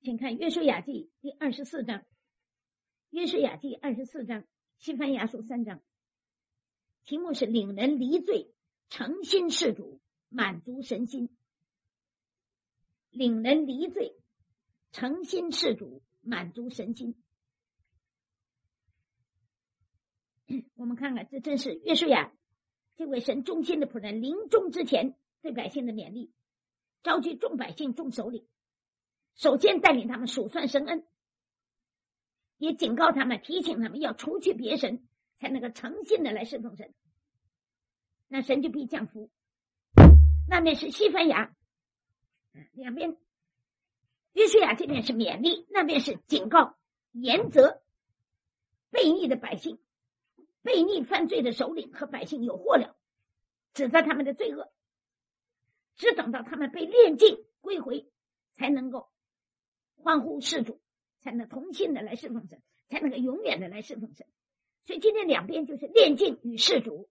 请看约书亚记第24章，约书亚记24章，西番雅书3章，题目是领人离罪，诚心事主，满足神心。领人离罪，诚心事主，满足神心。我们看看，这正是约书亚这位神忠心的仆人临终之前对百姓的勉励，召集众百姓众首领，首先带领他们数算神恩，也警告他们，提醒他们要除去别神，才能够诚心的来侍奉神，那神就必降福。那边是西番雅，两边约书亚这边是勉励，那边是警告严责悖逆的百姓，悖逆犯罪的首领和百姓有祸了，指责他们的罪恶，只等到他们被炼尽归回，才能够欢呼事主，才能同心的来侍奉神，才能够永远的来侍奉神。所以今天两边就是炼尽与事主，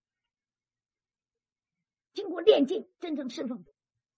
经过炼尽真正侍奉主。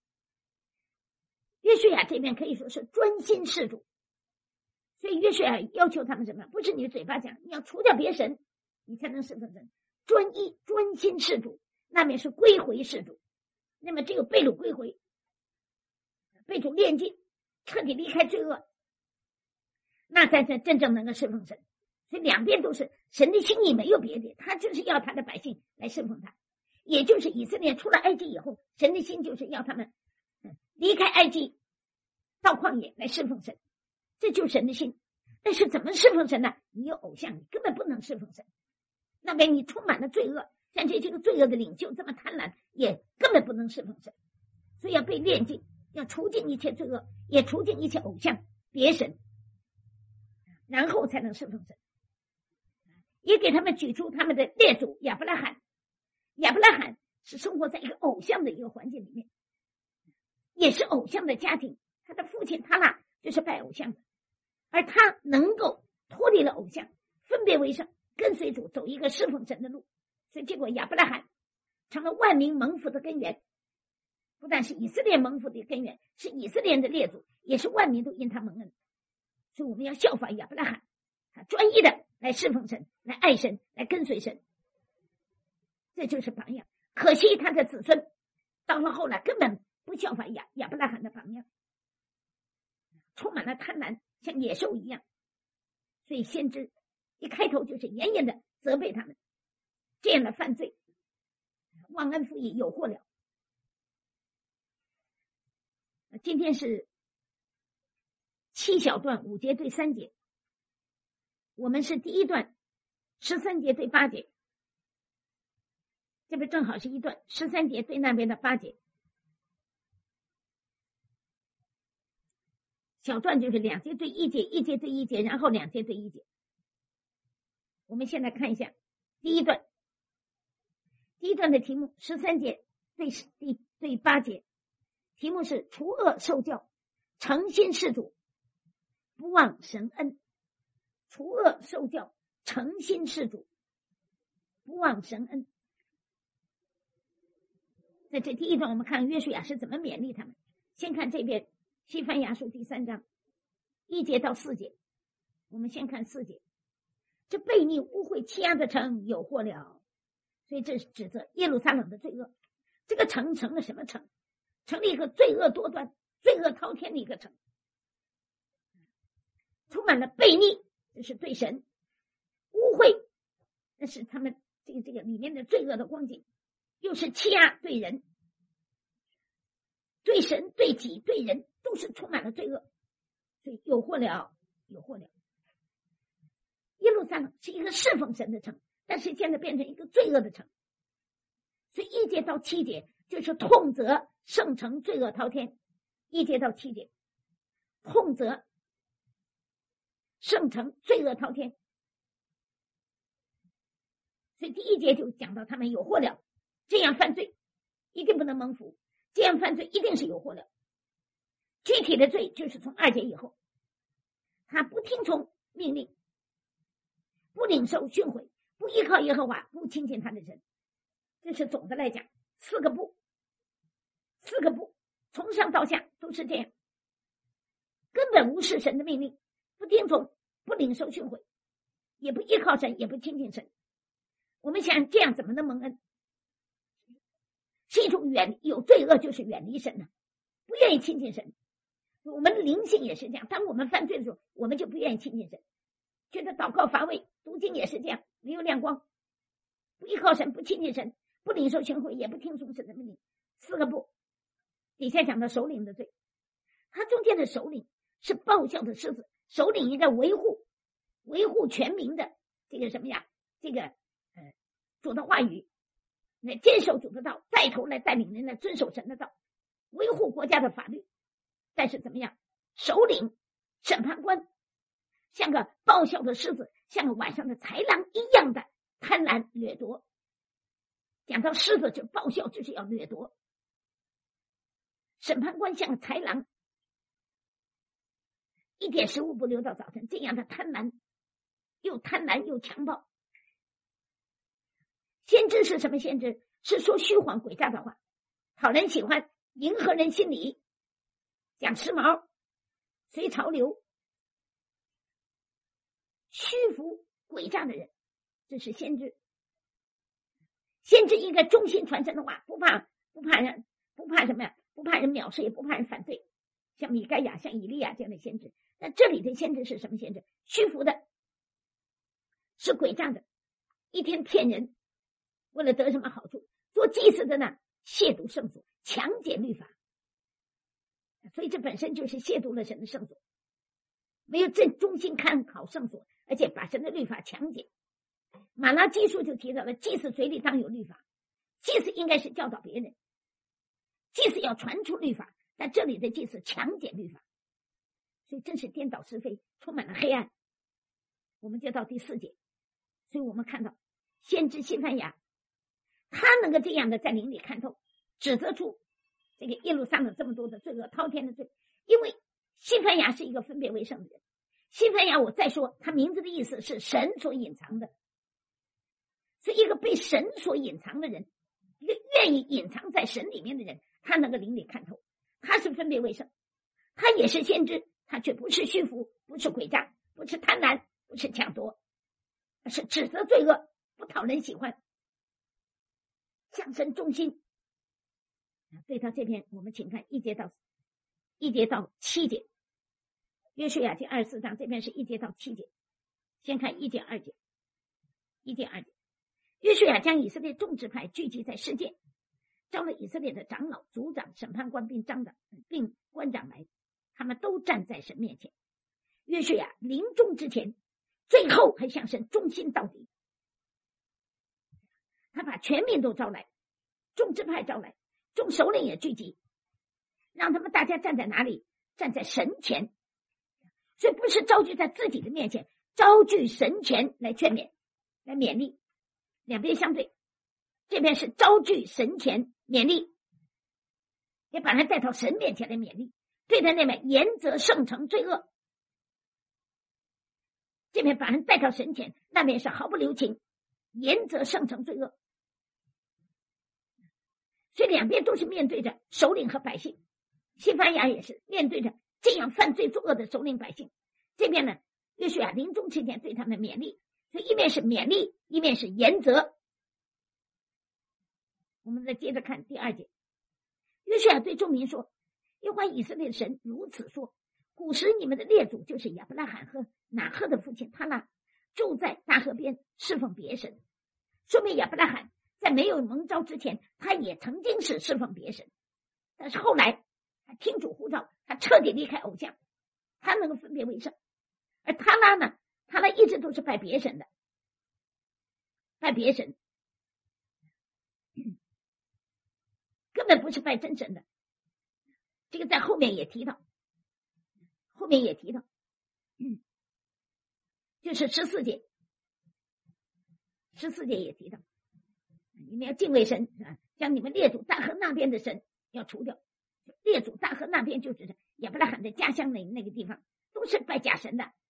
约书亚这边可以说是专心事主，所以约书亚要求他们什么？不是你的嘴巴讲，你要除掉别神，你才能侍奉神。专一专心事主，那边是归回事主。那么只有被掳归回，被主炼尽，彻底离开罪恶，那才真正能够侍奉神。所以两边都是神的心意，没有别的，他就是要他的百姓来侍奉他。也就是以色列出了埃及以后，神的心就是要他们离开埃及到旷野来侍奉神，这就是神的心。但是怎么侍奉神呢？你有偶像，你根本不能侍奉神。那边你充满了罪恶，像这个罪恶的领袖这么贪婪，也根本不能侍奉神。所以要被炼尽，要除尽一切罪恶，也除尽一切偶像别神，然后才能侍奉神。也给他们举出他们的列祖亚伯拉罕。亚伯拉罕是生活在一个偶像的一个环境里面，也是偶像的家庭，他的父亲他那就是拜偶像的，而他能够脱离了偶像，分别为圣，跟随主走一个侍奉神的路。所以结果亚伯拉罕成了万民蒙福的根源，不但是以色列蒙福的根源，是以色列人的列祖，也是万民都因他蒙恩。所以我们要效法亚伯拉罕，他专一的来侍奉神，来爱神，来跟随神，这就是榜样。可惜他的子孙到了后来根本不效法亚伯拉罕的榜样，充满了贪婪，像野兽一样。所以先知一开头就是严严的责备他们，这样的犯罪忘恩负义，有祸了。今天是7小段5节对3节，我们是第一段13节对8节，这边正好是一段13节对那边的8节。小段就是2节对1节，1节对1节，然后2节对1节。我们现在看一下第一段的题目13节对8节，题目是除恶受教，诚心事主，不忘神恩。除恶受教，诚心事主，不忘神恩。在这第一段我们看约书亚是怎么勉励他们。先看这边西番雅书第3章1节到4节，我们先看4节。这悖逆污秽欺压的城有祸了，所以这是指责耶路撒冷的罪恶。这个城成了什么城？成了一个罪恶多端、罪恶滔天的一个城，充满了悖逆，这是对神；污秽，那是他们这个里面的罪恶的光景，又是欺压对人，对神、对己、对人都是充满了罪恶，所以有祸了，有祸了。耶路撒冷是一个侍奉神的城，但是现在变成一个罪恶的城。所以1节到7节就是痛责圣城罪恶滔天。1节到7节痛责圣城罪恶滔天。所以第1节就讲到他们有祸了，这样犯罪一定不能蒙福，这样犯罪一定是有祸了。具体的罪就是从2节以后，他不听从命令，不领受训诲，不依靠耶和华，不亲近他的神。这是总的来讲4个不，从上到下都是这样。 根本无视神的命令，不听从，不领受训诲，也不依靠神，也不亲近神。我们想这样怎么能蒙恩？是一种有罪恶，就是远离神了，不愿意亲近神。我们的灵性也是这样，当我们犯罪的时候，我们就不愿意亲近神，觉得祷告乏味，读经也是这样，没有亮光，不依靠神，不亲近神，不领受训诲，也不听从神的命令。4个不，底下讲的首领的罪，他中间的首领是报效的狮子，首领应该维护全民的这个什么呀？这个主的话语，来坚守主的道，带头来带领人来遵守神的道，维护国家的法律。但是怎么样？首领、审判官像个报效的狮子，像个晚上的豺狼一样的贪婪掠夺。讲到狮子，就报效就是要掠夺。审判官像个豺狼，一点食物不留到早晨，这样的贪婪又强暴。先知是什么先知？是说虚谎诡诈的话，讨人喜欢，迎合人心理，讲时髦，随潮流，虚浮诡诈的人，这是先知。先知应该忠心传神的话，不怕什么呀？不怕人藐视，也不怕人反对，像米该亚、像以利亚这样的先知。那这里的先知是什么先知？虚浮的，是诡诈的，一天骗人，为了得什么好处？做祭司的呢，亵渎圣所，强解律法，所以这本身就是亵渎了神的圣所，没有正忠心看考圣所，而且把神的律法强解。马拉基书就提到了，祭司嘴里当有律法，祭司应该是教导别人，祭司要传出律法，但这里的祭司强解律法，所以真是颠倒是非，充满了黑暗。我们就到第4节，所以我们看到先知西番雅，他能够这样的在灵里看透，指责出这个耶路撒冷这么多的罪恶，滔天的罪。因为西番雅是一个分别为圣的人，西番雅我再说，他名字的意思是神所隐藏的，所以一个被神所隐藏的人，一个愿意隐藏在神里面的人，他能够灵里看透，他是分别为圣，他也是先知，他却不是虚浮，不是诡诈，不是贪婪，不是抢夺，而是指责罪恶，不讨人喜欢，向神忠心。对到这边，我们请看1节到7节，约书亚记24章，这边是1节到7节。先看1节2节。1节2节，约书亚将以色列众支派聚集在示剑，招了以色列的长老、族长、审判官并官长来，他们都站在神面前。约书亚临终之前，最后还向神忠心到底。他把全民都招来，众支派招来，众首领也聚集，让他们大家站在哪里？站在神前。所以不是招聚在自己的面前，招聚神前来劝勉，来勉励，两边相对。这边是招聚神前勉励，也把人带到神面前来勉励。对待那边严责圣城罪恶，这边把人带到神前，那边是毫不留情，严责圣城罪恶。所以两边都是面对着首领和百姓，西番雅也是面对着这样犯罪作恶的首领百姓。这边呢，约书亚临终之前对他们勉励，所以一面是勉励，一面是严责。我们再接着看第2节，约书亚对众民说：耶和华以色列的神如此说，古时你们的列祖就是亚伯拉罕和拿赫的父亲他拉，住在大河边侍奉别神。说明亚伯拉罕在没有蒙召之前，他也曾经是侍奉别神，但是后来他听主呼召，他彻底离开偶像，他能够分别为圣。而他拉呢，他拉一直都是拜别神的，拜别神，根本不是拜真神的。这个在后面也提到，就是14节也提到，你们要敬畏神，将你们列祖大河那边的神要除掉。列祖大河那边就是亚伯拉罕的家乡那个地方，都是拜假神的。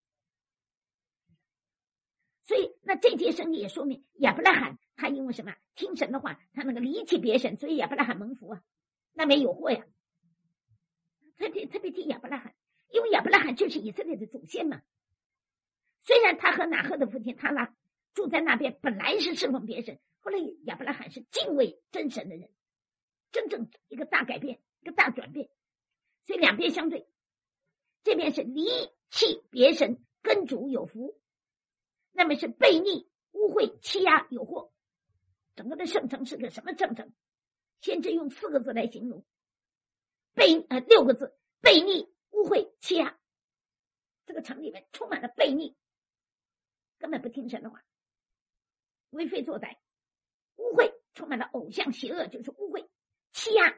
所以那这节圣经也说明亚伯拉罕他因为什么？听神的话，他那个离弃别神，所以亚伯拉罕蒙福啊，那边有祸呀。特别提亚伯拉罕， 因为亚伯拉罕就是以色列的祖先嘛。虽然他和拿鹤的父亲他拉住在那边，本来是侍奉别神，后来亚伯拉罕是敬畏真神的人，真正一个大改变，一个大转变。所以两边相对，这边是离弃别神，跟主有福，那么是悖逆、污秽、欺压、有祸。整个的圣城是个什么圣城？先知用4个字来形容，6个字：悖逆、污秽、欺压。这个城里面充满了悖逆，根本不听神的话，为非作歹；污秽，充满了偶像邪恶，就是污秽；欺压，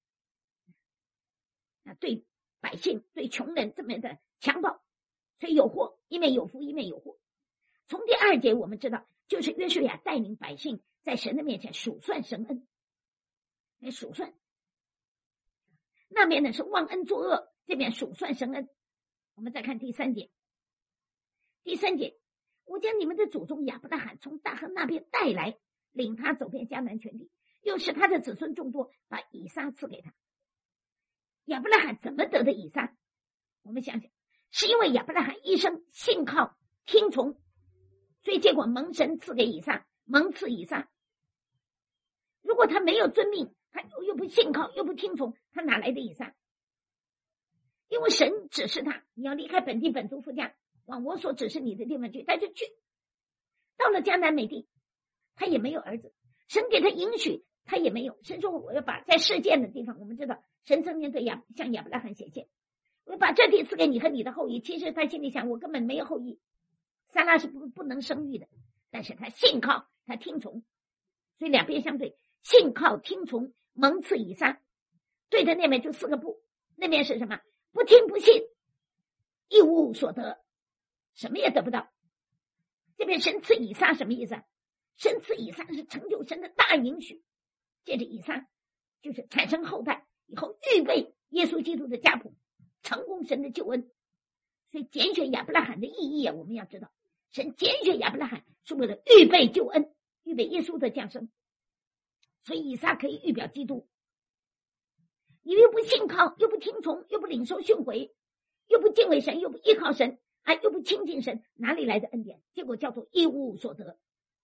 对百姓、对穷人这么的强暴，所以有祸，一面有福，一面有祸。从第2节我们知道，就是约书亚带领百姓在神的面前数算神恩，数算。那边呢是忘恩作恶，这边数算神恩。我们再看第3节。第3节，我将你们的祖宗亚伯拉罕从大河那边带来，领他走遍迦南全地，又使他的子孙众多，把以撒赐给他。亚伯拉罕怎么得的以撒？我们想想，是因为亚伯拉罕一生信靠听从，所以结果蒙神赐给以撒，蒙赐以撒。如果他没有遵命，他又不信靠，又不听从，他哪来的以撒？因为神指示他，你要离开本地本族父家，往我所指示你的地方去，他就去。到了迦南美地，他也没有儿子，神给他应许，他也没有。神说我要把在世界的地方，我们知道神曾经向亚伯拉罕显现，我要把这地赐给你和你的后裔。其实他心里想，我根本没有后裔，撒拉是不能生育的，但是他信靠，他听从，所以两边相对，信靠听从，蒙赐以撒。对的那边就4个不，那边是什么？不听不信，一无所得，什么也得不到。这边神赐以撒什么意思？神赐以撒是成就神的大应许，借着以撒就是产生后代，以后预备耶稣基督的家谱，成功神的救恩。所以拣选亚伯拉罕的意义我们要知道，神拣选亚伯拉罕是为了预备救恩，预备耶稣的降生。所以以撒可以预表基督。你又不信靠，又不听从，又不领受训诲，又不敬畏神，又不依靠神，又不亲近神，哪里来的恩典？结果叫做一无所得，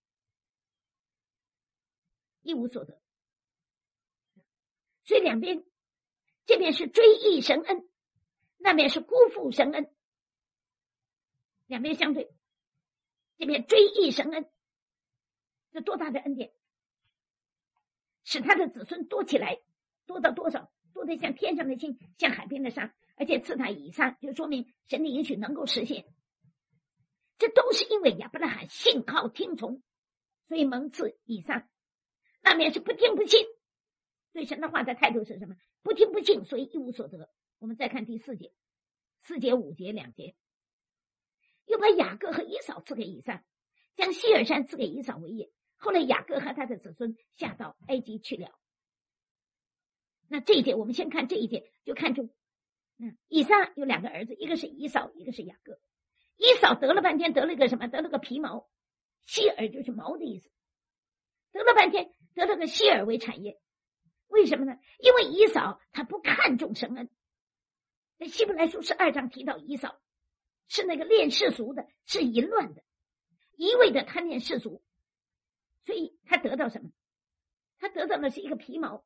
一无所得。所以两边，这边是追忆神恩，那边是辜负神恩，两边相对。这边追忆神恩，这多大的恩典，使他的子孙多起来，多到多少？多得像天上的星，像海边的沙，而且赐他以撒，就说明神的应许能够实现。这都是因为亚伯拉罕信靠听从，所以蒙赐以撒。那面是不听不信，对神的话的态度是什么？不听不信，所以一无所得。我们再看第4节，4节5节2节，又把雅各和以扫赐给以撒，将希尔山赐给以扫为业。后来雅各和他的子孙下到埃及去了。那这一节我们先看这一节，就看出以撒有2个儿子，一个是以扫，一个是雅各。以扫得了半天，得了个什么？得了个皮毛，希尔就是毛的意思。得了半天，得了个希尔为产业。为什么呢？因为以扫他不看重神恩。在希伯来书12章提到以扫是那个恋世俗的，是淫乱的，一味的贪恋世俗，所以他得到什么？他得到的是一个皮毛。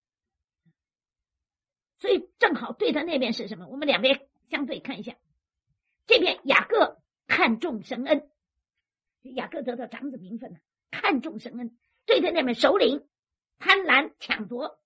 所以正好对他那边是什么？我们两边相对看一下。这边雅各看重神恩，雅各得到长子名分了，看重神恩。对他那边首领贪婪抢夺，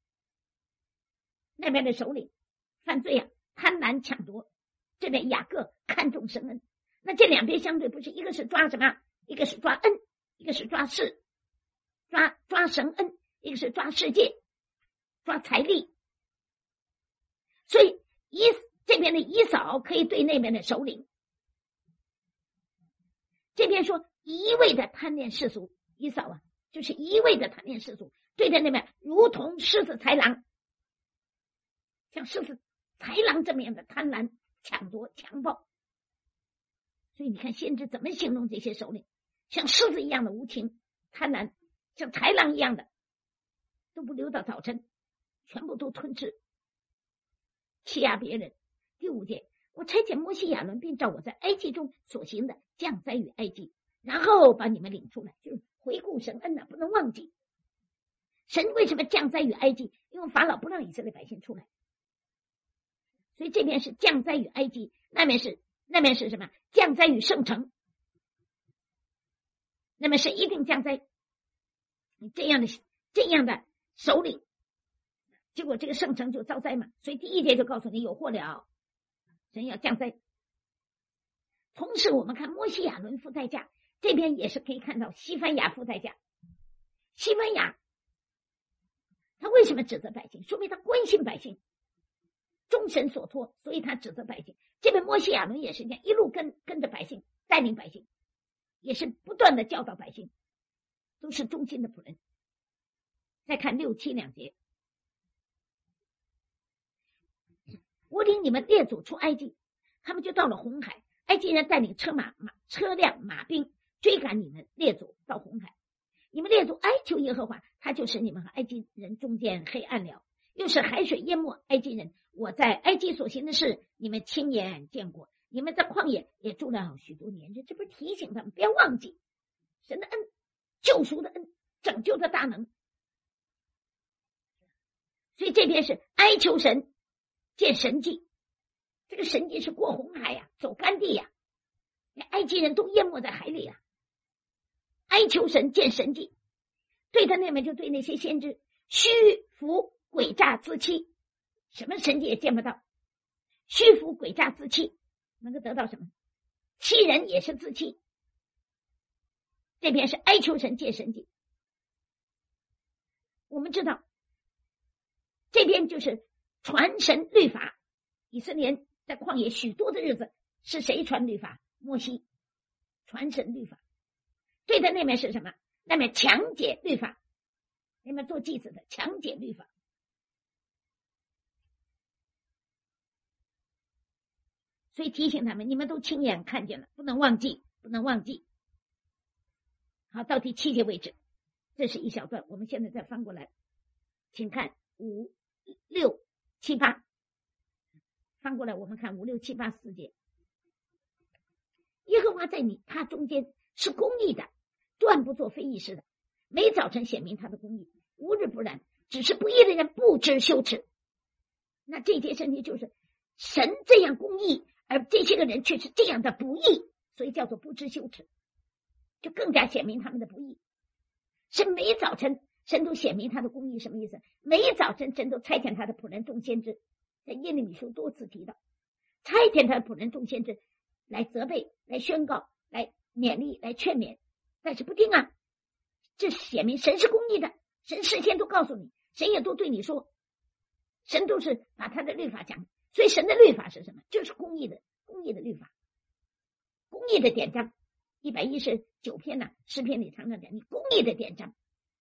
那边的首领犯罪贪婪抢夺。这边雅各看重神恩。那这两边相对不是，一个是抓什么？一个是抓恩，一个是抓世，抓神恩，一个是抓世界，抓财力。所以这边的以扫可以对那边的首领，这边说一味的贪恋世俗，以扫就是一味的贪恋世俗，对待那边如同狮子豺狼，像狮子豺狼这么样的贪婪抢夺强暴。所以你看先知怎么形容这些首领，像狮子一样的无情贪婪，像豺狼一样的都不留到早晨，全部都吞吃，欺压别人。 第5节，我差遣摩西亚伦，并照我在埃及中所行的降灾于埃及，然后把你们领出来，就是回顾神恩不能忘记。神为什么降灾于埃及？因为法老不让以色列百姓出来，所以这边是降灾于埃及，那边是什么？降灾于圣城。那么神一定降灾，这样的首领，结果这个圣城就遭灾嘛。所以第1节就告诉你有祸了，神要降灾。同时我们看摩西亚伦付代价，这边也是可以看到西番雅付代价。西番雅他为什么指责百姓？说明他关心百姓，忠神所托，所以他指责百姓。这边摩西亚伦也是这样，一路跟着百姓，带领百姓，也是不断的教导百姓，都是忠心的仆人。再看6、7两节，我领你们列祖出埃及，他们就到了红海，埃及人带领车辆马兵追赶你们列祖到红海，你们列祖哀求耶和华，他就使你们和埃及人中间黑暗了，又是海水淹没埃及人。我在埃及所行的事，你们亲眼见过，你们在旷野也住了许多年，这不是提醒他们不要忘记神的恩，救赎的恩，拯救的大能。所以这边是哀求神见神迹，这个神迹是过红海呀，走干地呀，埃及人都淹没在海里呀。哀求神见神迹，对他那边就对那些先知虚浮诡诈自欺，什么神迹也见不到，虚浮诡诈自欺，能够得到什么？欺人也是自欺。这边是哀求神见神迹。我们知道这边就是传神律法，以色列人在旷野许多的日子是谁传律法？摩西传神律法。对的那边是什么？那边强解律法，那边做祭司的强解律法。所以提醒他们，你们都亲眼看见了，不能忘记，不能忘记。好，到第7节为止，这是一小段，我们现在再翻过来，请看5、6、7、8，翻过来我们看5、6、7、8、4节。耶和华在他中间是公义的，断不做非义事的，每早晨显明他的公义，无日不然，只是不义的人不知羞耻。那这件事情就是神这样公义，而这些个人却是这样的不义，所以叫做不知羞耻，就更加显明他们的不义。是每早晨神都显明他的公义，什么意思？每早晨神都差遣他的仆人众先知，在耶利米书多次提到，差遣他的仆人众先知来责备，来宣告，来勉励，来劝勉，但是不听啊。这显明神是公义的，神事先都告诉你，神也都对你说，神都是把他的律法讲。所以神的律法是什么？就是公义的律法，公义的典章。119篇呢，诗篇里常常讲你公义的典章，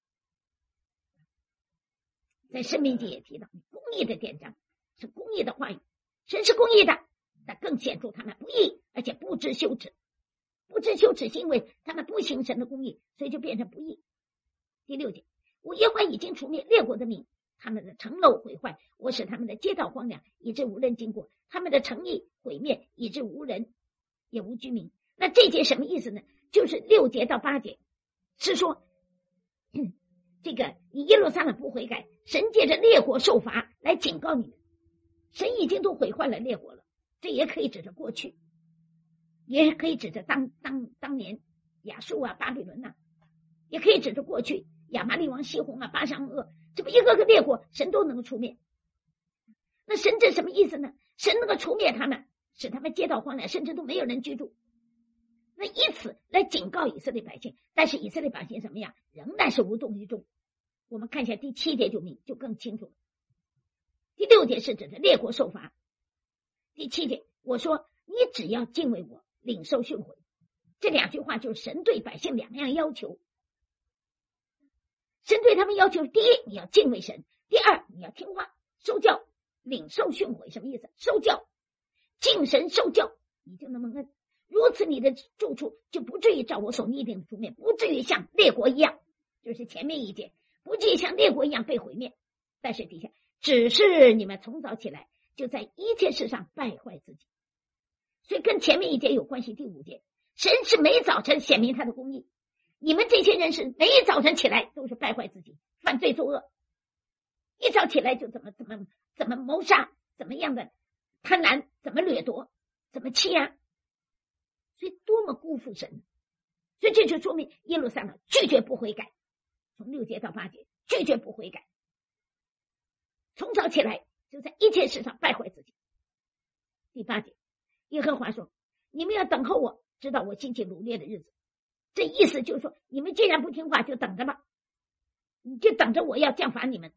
在申命记也提到公义的典章是公义的话语，神是公义的，那更显出他们不义，而且不知羞耻。不知羞耻是因为他们不行神的公义，所以就变成不义。第6节，我耶和华已经除灭列国的民，他们的城楼毁坏，我使他们的街道荒凉，以致无人经过，他们的城邑毁灭，以致无人也无居民。那这节什么意思呢？就是6节到8节是说这个你耶路撒冷不悔改，神借着列国受罚来警告你们。神已经都毁坏了列国了，这也可以指着过去，也可以指着当年亚述啊、巴比伦啊，也可以指着过去亚玛利王西宏啊、巴珊恶，这不一个个列国神都能够除灭。那神这什么意思呢？神能够除灭他们，使他们街道荒凉，甚至都没有人居住，那以此来警告以色列百姓。但是以色列百姓怎么样？仍然是无动于衷。我们看一下第7节就更清楚了。第6节是指着列国受罚，第7节我说你只要敬畏我，领受训诲。这2句话就是神对百姓2样要求。神对他们要求，第一，你要敬畏神；第二，你要听话受教，领受训诲。什么意思？受教，敬神受教，你就能蒙恩。如此你的住处就不至于照我所拟定的出面，不至于像列国一样，就是前面1节，不至于像列国一样被毁灭。但是底下只是你们从早起来就在一切事上败坏自己。所以跟前面一节有关系。第5节，神是每早晨显明他的公义，你们这些人是每早晨起来都是败坏自己，犯罪作恶，一早起来就怎么谋杀，怎么样的贪婪，怎么掠夺，怎么欺压，所以多么辜负神。所以这就说明耶路撒冷拒绝不悔改，从6节到8节拒绝不悔改，从早起来就在一切事上败坏自己。第8节，耶和华说，你们要等候我，直到我兴起掳掠的日子。这意思就是说，你们既然不听话，就等着吧，你就等着我要降罚你们。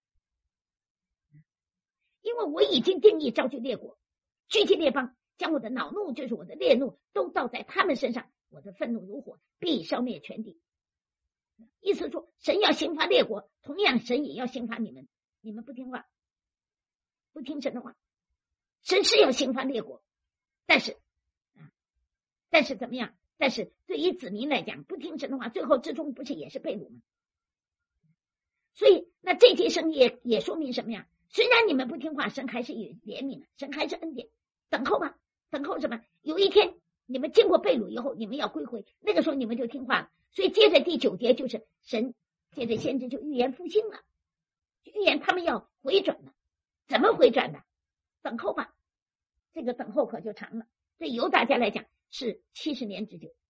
因为我已经定义招聚列国，聚集列邦，将我的恼怒，就是我的烈怒，都倒在他们身上，我的愤怒如火，必消灭全地。意思说，神要刑罚列国，同样神也要刑罚你们。你们不听话，不听神的话，神是要刑罚列国，但是怎么样？但是对于子民来讲，不听神的话，最后至终不是也是被掳吗？所以那这节圣也说明什么呀？虽然你们不听话，神还是有怜悯的，神还是恩典。等候吧，等候什么？有一天你们经过被掳以后，你们要归回，那个时候你们就听话了。所以接着第9节就是神接着先知就预言复兴了，预言他们要回转了。怎么回转的？等候吧，这个等候可就长了。对犹大家来讲是70年之久。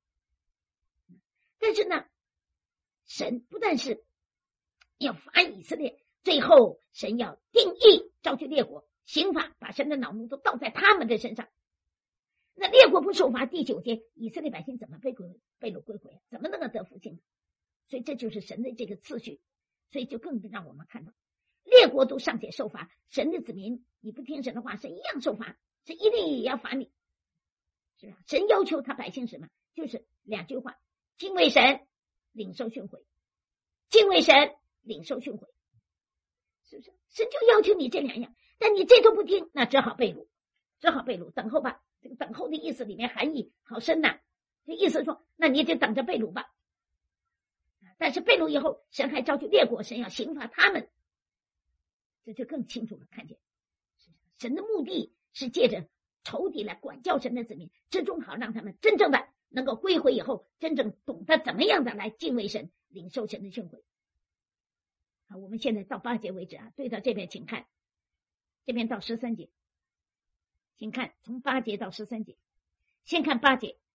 但是呢，神不但是要罚以色列，最后神要定义招聚列国，刑罚，把神的恼怒都倒在他们的身上。那列国不受罚，第9节以色列百姓怎么被掳归回，怎么能够得福庆？所以这就是神的这个次序。所以就更让我们看到，列国都尚且受罚，神的子民你不听神的话，神一样受罚，神一定也要罚你，是吧？神要求他百姓什么？就是2句话：敬畏神，领受训诲；敬畏神，领受训诲，是不是？神就要求你这2样，但你这都不听，那只好被掳，等候吧。这个等候的意思里面含义好深呐，这意思说，那你就等着被掳吧。但是被掳以后，神还召集列国，神要刑罚他们，这就更清楚了看见，神的目的是借着仇敌来管教神的子民，最终好让他们真正的能够归回以后，真正懂得怎么样的来敬畏神，领受神的训诲。好，我们现在到8节为止啊，对到这边请看，这边到13节，请看从8节到13节，先看8节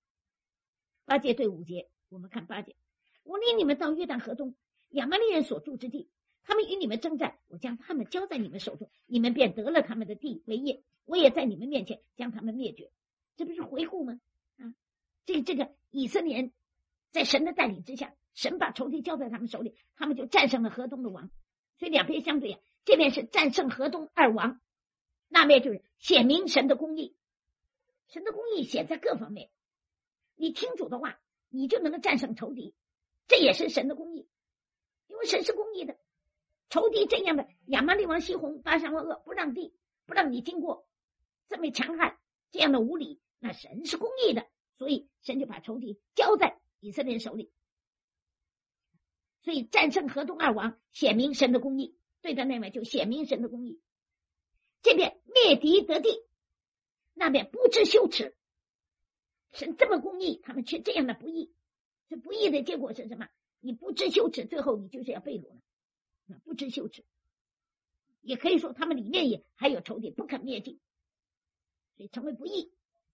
，8节对5节，我们看8节。我领你们到约旦河东，亚玛力人所住之地，他们与你们征战，我将他们交在你们手中，你们便得了他们的地为业，我也在你们面前将他们灭绝。这不是回顾吗？啊，这个以色列人在神的带领之下，神把仇敌交在他们手里，他们就战胜了河东的王。所以两边相对啊，这边是战胜河东2王，那边就是显明神的公义。神的公义显在各方面，你听主的话，你就能够战胜仇敌，这也是神的公义，因为神是公义的。仇敌这样的亚玛力王西宏、巴珊王噩不让地，不让你经过，这么强悍，这样的无理，那神是公义的，所以神就把仇敌交在以色列人手里。所以战胜河东2王，显明神的公义，对的那边就显明神的公义。这边灭敌得地，那边不知羞耻，神这么公义，他们却这样的不义。这不义的结果是什么？你不知羞耻，最后你就是要被掳了。不知羞耻，也可以说他们里面也还有仇敌，不肯灭尽，所以成为不义。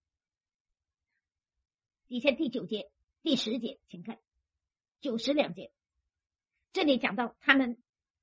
底下第9节、第10节，请看9、10两节，这里讲到他们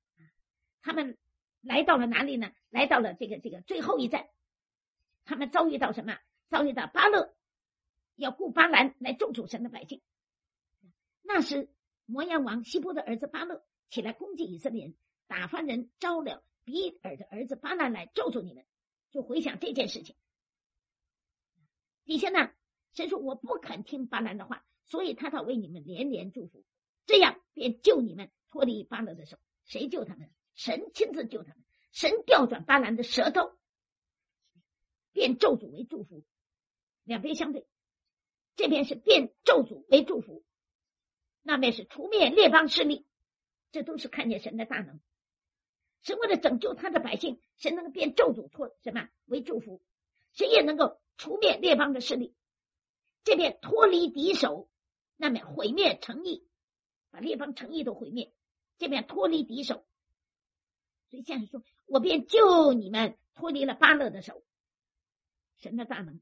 来到了哪里呢？来到了这个最后一站，他们遭遇到什么？遭遇到巴勒要雇巴兰来咒诅神的百姓。那时摩押王希波的儿子巴勒起来攻击以色列人，打发人招了比尔的儿子巴兰来咒诅你们。就回想这件事情，底下呢，神说我不肯听巴兰的话，所以他倒为你们连连祝福，这样便救你们脱离巴勒的手。谁救他们？神亲自救他们，神调转巴兰的舌头，变咒诅为祝福。两边相对，这边是变咒诅为祝福，那边是除灭列邦势力，这都是看见神的大能。 神为了拯救他的百姓，神能够变咒诅托什么为祝福，神也能够除灭列邦的势力，这边脱离敌手，那么毁灭城邑，把列邦城邑都毁灭，这边脱离敌手。所以现在说，我便救你们脱离了巴勒的手，神的大能。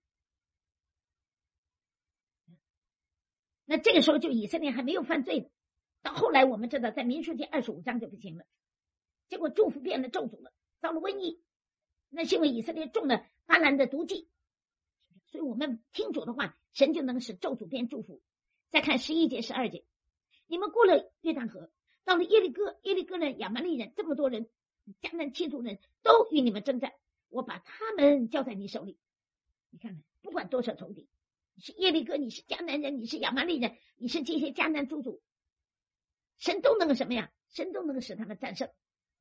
那这个时候就以色列还没有犯罪的，到后来我们知道在民数记25章就不行了，结果祝福变了咒诅了，到了瘟疫，那是因为以色列中了巴兰的毒计，所以我们听主的话，神就能使咒诅变祝福。再看11节12节，你们过了约旦河，到了耶利哥人、亚玛力人，这么多人，迦南7族人都与你们征战，我把他们交在你手里。你看看，不管多少仇敌，你是耶利哥，你是迦南人，你是亚玛力人，你是这些迦南诸族，神都能够什么呀？神都能够使他们战胜。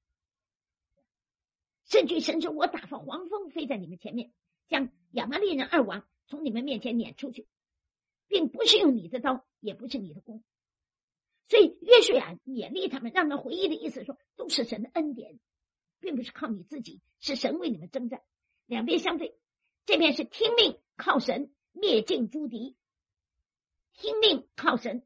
甚至神说，我打发黄蜂飞在你们前面，将亚玛力人2王从你们面前撵出去，并不是用你的刀，也不是你的弓。所以约书亚勉励他们，让他回忆的意思说，都是神的恩典，并不是靠你自己，是神为你们征战。两边相对，这边是听命靠神灭尽诸敌，听命靠神。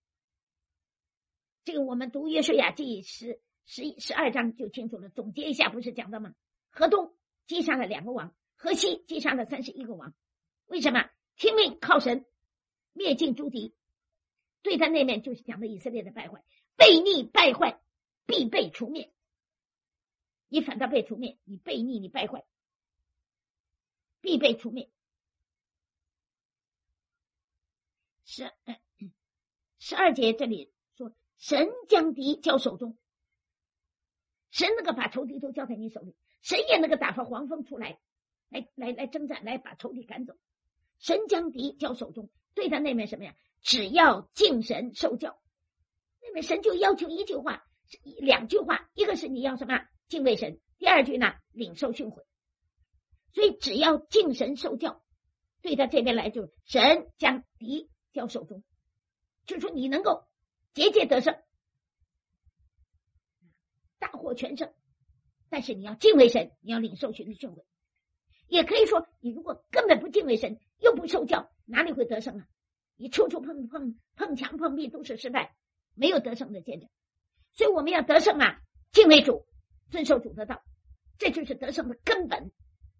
这个我们读约书亚记12章就清楚了。总结一下，不是讲到吗？河东击杀了2个王，河西击杀了31个王。为什么？听命靠神灭尽诸敌。对他那面就是讲的以色列的败坏，悖逆败坏必被除灭。你反倒被除灭，你悖逆，你败坏，必被除灭。12节这里说，神将敌交手中，神能够把仇敌都交在你手里，神也能够打发黄蜂出来征战，来把仇敌赶走。神将敌交手中，对他那面什么呀？只要敬神受教。那么神就要求一句话2句话，一个是你要什么？敬畏神。第2句呢？领受训诲。所以只要敬神受教，对他这边来就是神将敌交手中，就是说你能够节节得胜，大获全胜。但是你要敬畏神，你要领受训诲。也可以说，你如果根本不敬畏神，又不受教，哪里会得胜啊？你处处碰墙碰壁都是失败，没有得胜的见证。所以我们要得胜啊，敬畏主，遵守主的道，这就是得胜的根本。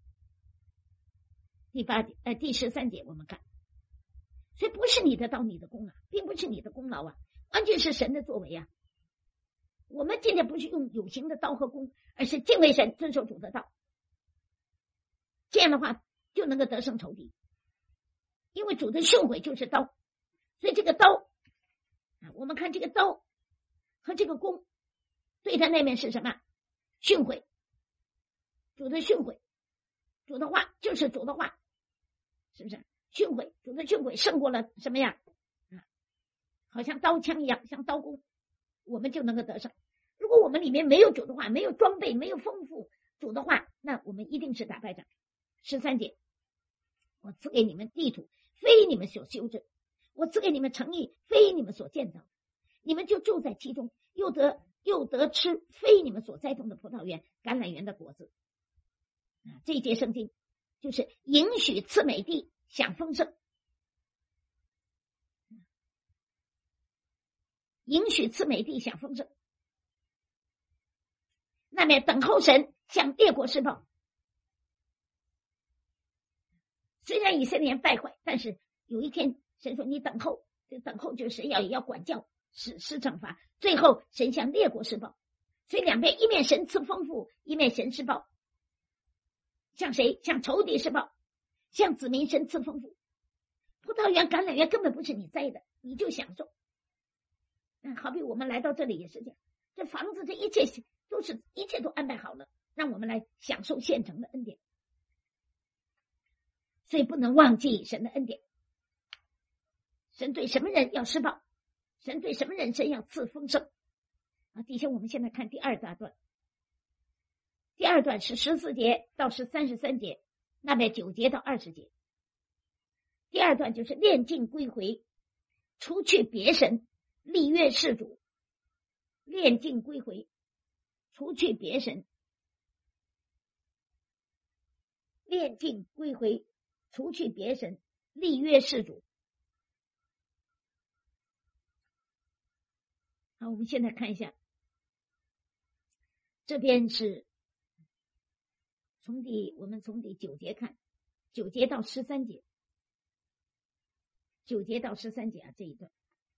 第13节我们看，所以不是你的道你的功啊，并不是你的功劳啊，完全是神的作为啊。我们今天不是用有形的道和功，而是敬畏神，遵守主的道，这样的话就能够得胜仇敌。因为主的训诲就是刀，所以这个刀我们看这个刀和这个弓，对他那面是什么？训诲，主的训诲，主的话就是主的话，是不是？训诲，主的训诲胜过了什么呀？好像刀枪一样，像刀弓，我们就能够得胜。如果我们里面没有主的话，没有装备，没有丰富主的话，那我们一定是打败仗。13节，我赐给你们地土，非你们所修治；我赐给你们城邑，非你们所建造。你们就住在其中，又得吃非你们所栽种的葡萄园、橄榄园的果子。这一节圣经就是允许赐美地，享丰盛。允许赐美地，享丰盛。那么等候神向列国施报。虽然以色列人败坏，但是有一天神说你等候，这等候就是要管教，施惩罚，最后神向列国施报。所以两边一面神赐丰富，一面神施报。向谁？向仇敌施报，向子民神赐丰富。葡萄园、橄榄园根本不是你栽的，你就享受。好比我们来到这里也是这样，这房子这一切都安排好了，让我们来享受现成的恩典。所以不能忘记神的恩典。神对什么人要施报，神对什么人神要赐丰盛。弟兄，我们现在看第二大段。第二段是14节到33节，那边9节到20节。第二段就是炼尽归回，除去别神，立约事主。炼尽归回， 除去别神，炼尽归回，除去别神，立约事主。好，我们现在看一下，这边是我们从第9节看，9节到13节，9节到13节啊，这一段。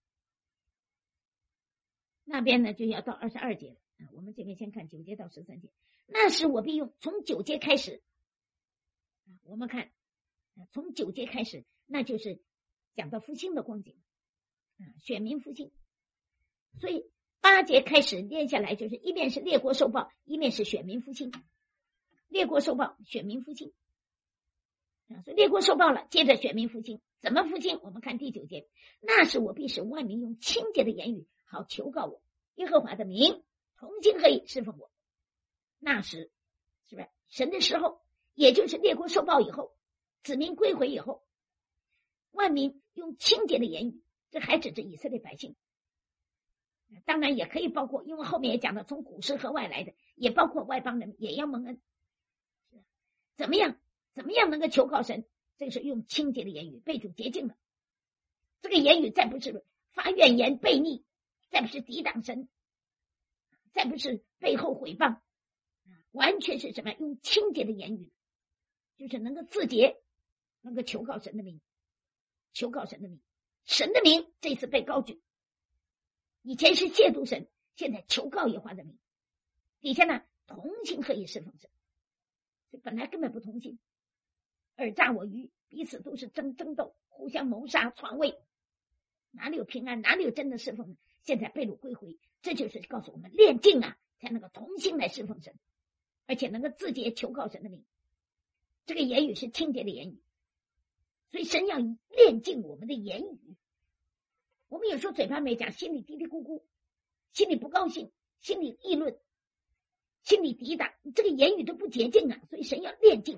那边呢就要到22节了啊。我们这边先看9节到13节。那时我必用，从9节开始，我们看，从9节开始，那就是讲到复兴的光景，选民复兴。所以8节开始念下来，就是一面是列国受报，一面是选民复兴。列国受报，选民复兴。所以列国受报了，接着选民复兴。怎么复兴？我们看第9节。那时我必使万民用清洁的言语好求告我，耶和华的名同心合意侍奉我。那时是不是神的时候？也就是列国受报以后，子民归回以后，万民用清洁的言语，这还指着以色列百姓，当然也可以包括，因为后面也讲到从古时河外来的，也包括外邦人也要蒙恩。怎么样能够求告神？这个是用清洁的言语，被主洁净了。这个言语再不是发怨言悖逆，再不是抵挡神，再不是背后毁谤，完全是什么？用清洁的言语，就是能够自洁，能够求告神的名，求告神的名。神的名这次被高举，以前是亵渎神，现在求告耶和华的名。底下呢，同心合意侍奉神。本来根本不同心，尔诈我愚，彼此都是争斗，互相谋杀篡位，哪里有平安，哪里有真的侍奉呢？现在被掳归回，这就是告诉我们炼净啊，才能够同心来侍奉神，而且能够自洁求告神的名。这个言语是清洁的言语，所以神要炼净我们的言语。我们有时候嘴巴没讲，心里嘀嘀咕咕，心里不高兴，心里议论，心里抵挡，这个言语都不洁净啊，所以神要炼净，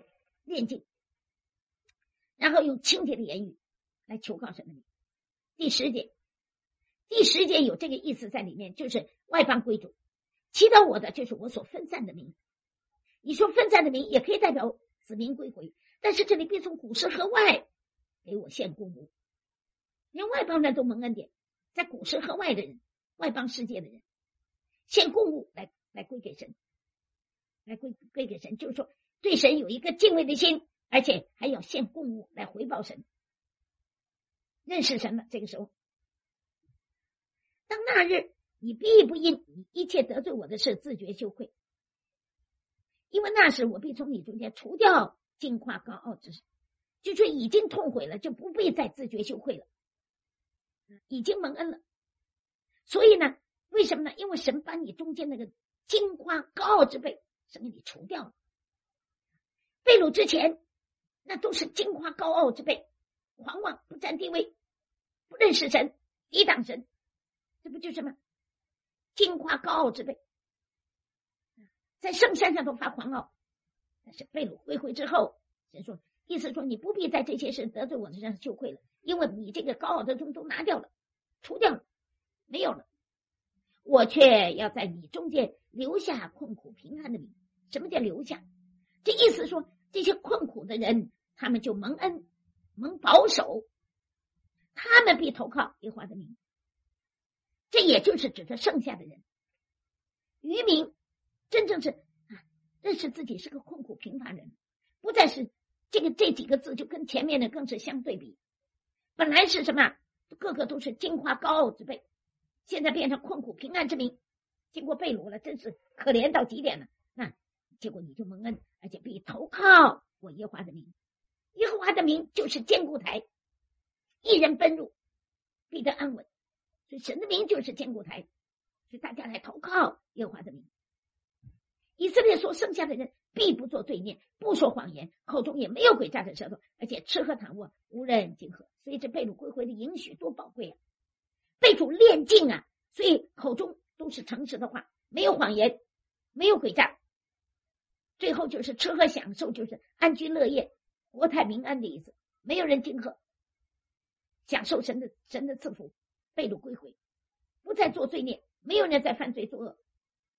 然后用清洁的言语来求告神的名。第10节有这个意思在里面，就是外邦归主，祈祷我的就是我所分散的民。你说分散的民也可以代表子民归回，但是这里必从古时河外给我献供物，连外邦人都蒙恩典，在古时河外的人，外邦世界的人献供物来归给神，归给神，就是说对神有一个敬畏的心，而且还要献供物来回报神，认识神了。这个时候，当那日，你必不因你一切得罪我的事自觉羞愧，因为那时我必从你中间除掉矜夸高傲之事，就是已经痛悔了，就不必再自觉羞愧了，已经蒙恩了。所以呢，为什么呢？因为神把你中间那个矜夸高傲之辈神给你除掉了。被掳之前那都是矜夸高傲之辈，狂妄不占地位，不认识神，抵挡神，这不就是什么矜夸高傲之辈，在圣山上都发狂傲。但是被掳归回之后，神说，意思说你不必在这些事得罪我的身上羞愧了，因为你这个高傲的中都拿掉了，除掉了，没有了，我却要在你中间留下困苦平安的民。什么叫留下？这意思说这些困苦的人，他们就蒙恩蒙保守，他们必投靠耶和华的名。这也就是指着剩下的人，渔民真正是认识自己是个困苦平凡人，不再是这几个字就跟前面的更是相对比。本来是什么？个个都是矜夸高傲之辈，现在变成困苦平安之民，经过被掳了，真是可怜到极点了。那结果你就蒙恩，而且必投靠我耶和华的名。耶和华的名就是坚固台，一人奔入必得安稳，所以神的名就是坚固台，所以大家来投靠耶和华的名。以色列所剩下的人必不做罪孽，不说谎言，口中也没有诡诈的舌头，而且吃喝躺卧无人竞合。所以这被掳归回的应许多宝贵啊，被主炼净啊，所以口中都是诚实的话，没有谎言，没有诡诈，最后就是吃喝享受，就是安居乐业，国泰民安的意思，没有人竞合，享受神的赐福。被掳归回，不再做罪孽，没有人再犯罪作恶，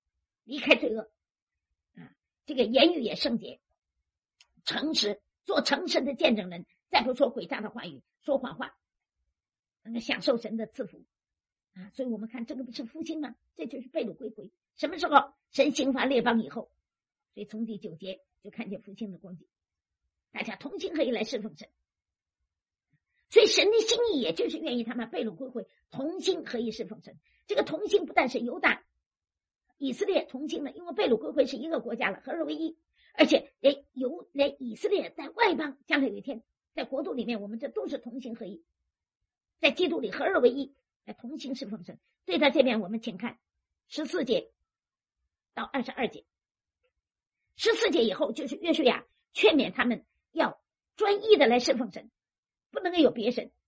离开罪恶啊，这个言语也圣洁，诚实，做诚实的见证人，再不说诡诈的话语，说谎话，能够享受神的赐福啊。所以我们看这个不是复兴吗？这就是被掳归回。什么时候？神刑罚列邦以后。所以从第9节就看见复兴的光景，大家同心合意来侍奉神。所以神的心意也就是愿意他们被掳归回，同心合意侍奉神。这个同心不但是犹大、以色列同心了，因为被掳归回是一个国家了，合而为一，而且连以色列在外邦，将来有一天在国度里面，我们这都是同心合一，在基督里合而为一，来同心侍奉神。对到这边我们请看14节到22节。14节以后就是约书亚劝勉他们要专一的来侍奉神，不能够有别神。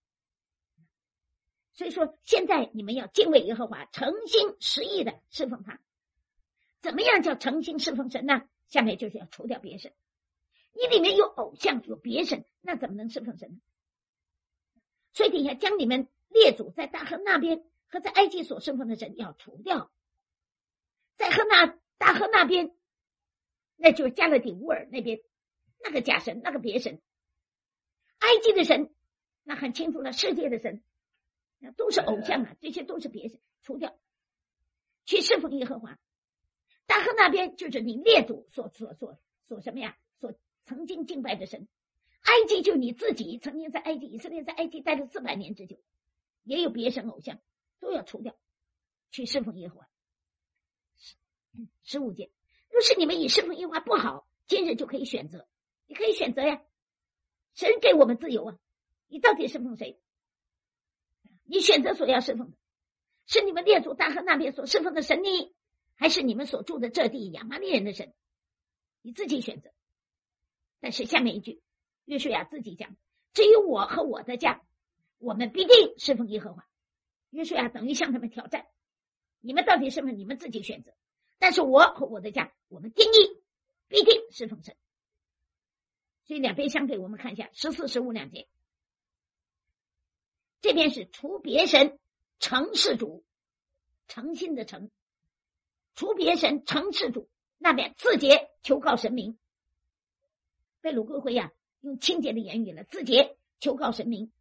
所以说现在你们要敬畏耶和华，诚心实意的侍奉他。怎么样叫诚心侍奉神呢？下面就是要除掉别神。你里面有偶像有别神，那怎么能侍奉神呢？所以底下将你们列祖在大河那边和在埃及所侍奉的神要除掉。在大河那边，那就是加勒底乌尔那边那个假神，那个别神。埃及的神那很清楚了，世界的神那都是偶像啊，这些都是别神，除掉，去侍奉耶和华。大河那边就是你列祖所什么呀？所曾经敬拜的神。埃及就你自己曾经在埃及，以色列在埃及待了400年之久，也有别神偶像，都要除掉，去侍奉耶和华。15节，若是你们以侍奉耶和华不好，今日就可以选择，你可以选择呀，神给我们自由啊，你到底侍奉谁？你选择所要侍奉的，是你们列祖大河那边所侍奉的神呢，还是你们所住的这地亚玛力人的神？你自己选择。但是下面一句，约书亚自己讲，至于我和我的家，我们必定侍奉耶和华。约书亚等于向他们挑战，你们到底侍奉你们自己选择，但是我和我的家，我们定义必定侍奉神。所以两边相对，我们看一下14、15两节。这边是除别神，诚事主，诚心的诚，除别神，诚事主。那边自洁，求告神明。被掳归回呀，用清洁的言语了，自洁，求告神明。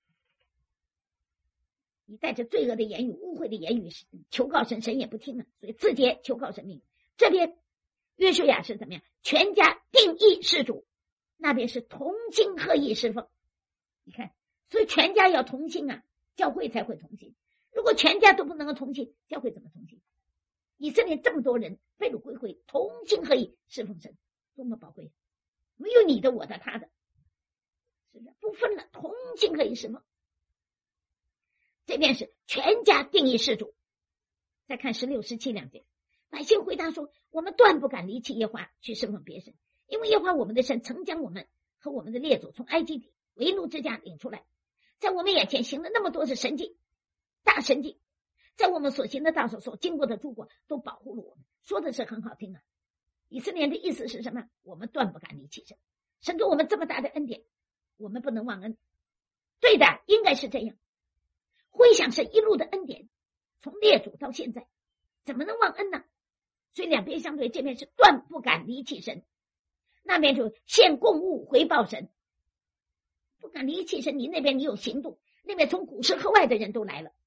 你带着罪恶的言语、污秽的言语求告神，神也不听了，所以自洁，求告神明。这边约书亚是怎么样？全家定义事主，那边是同心合意侍奉。你看，所以全家要同心啊，教会才会同心。如果全家都不能够同心，教会怎么同心？以色列这么多人被掳归回，同心合意侍奉神，多么宝贵！没有你的、我的、他的，是不是不分了？同心合意侍奉。这边是全家定义事主。再看16、17两节，百姓回答说：我们断不敢离弃耶和华去侍奉别神，因为耶和华我们的神曾将我们和我们的列祖从埃及地为奴之家领出来，在我们眼前行了那么多的神迹、大神迹，在我们所行的道上所经过的诸国都保护了我们。说的是很好听啊。以色列的意思是什么？我们断不敢离弃神，神给我们这么大的恩典，我们不能忘恩。对的，应该是这样。回想神一路的恩典，从列祖到现在，怎么能忘恩呢？所以两边相对，这边是断不敢离弃神，那边就献供物回报神。不敢离弃神，你那边你有行动，那边从古时河外的人都来了。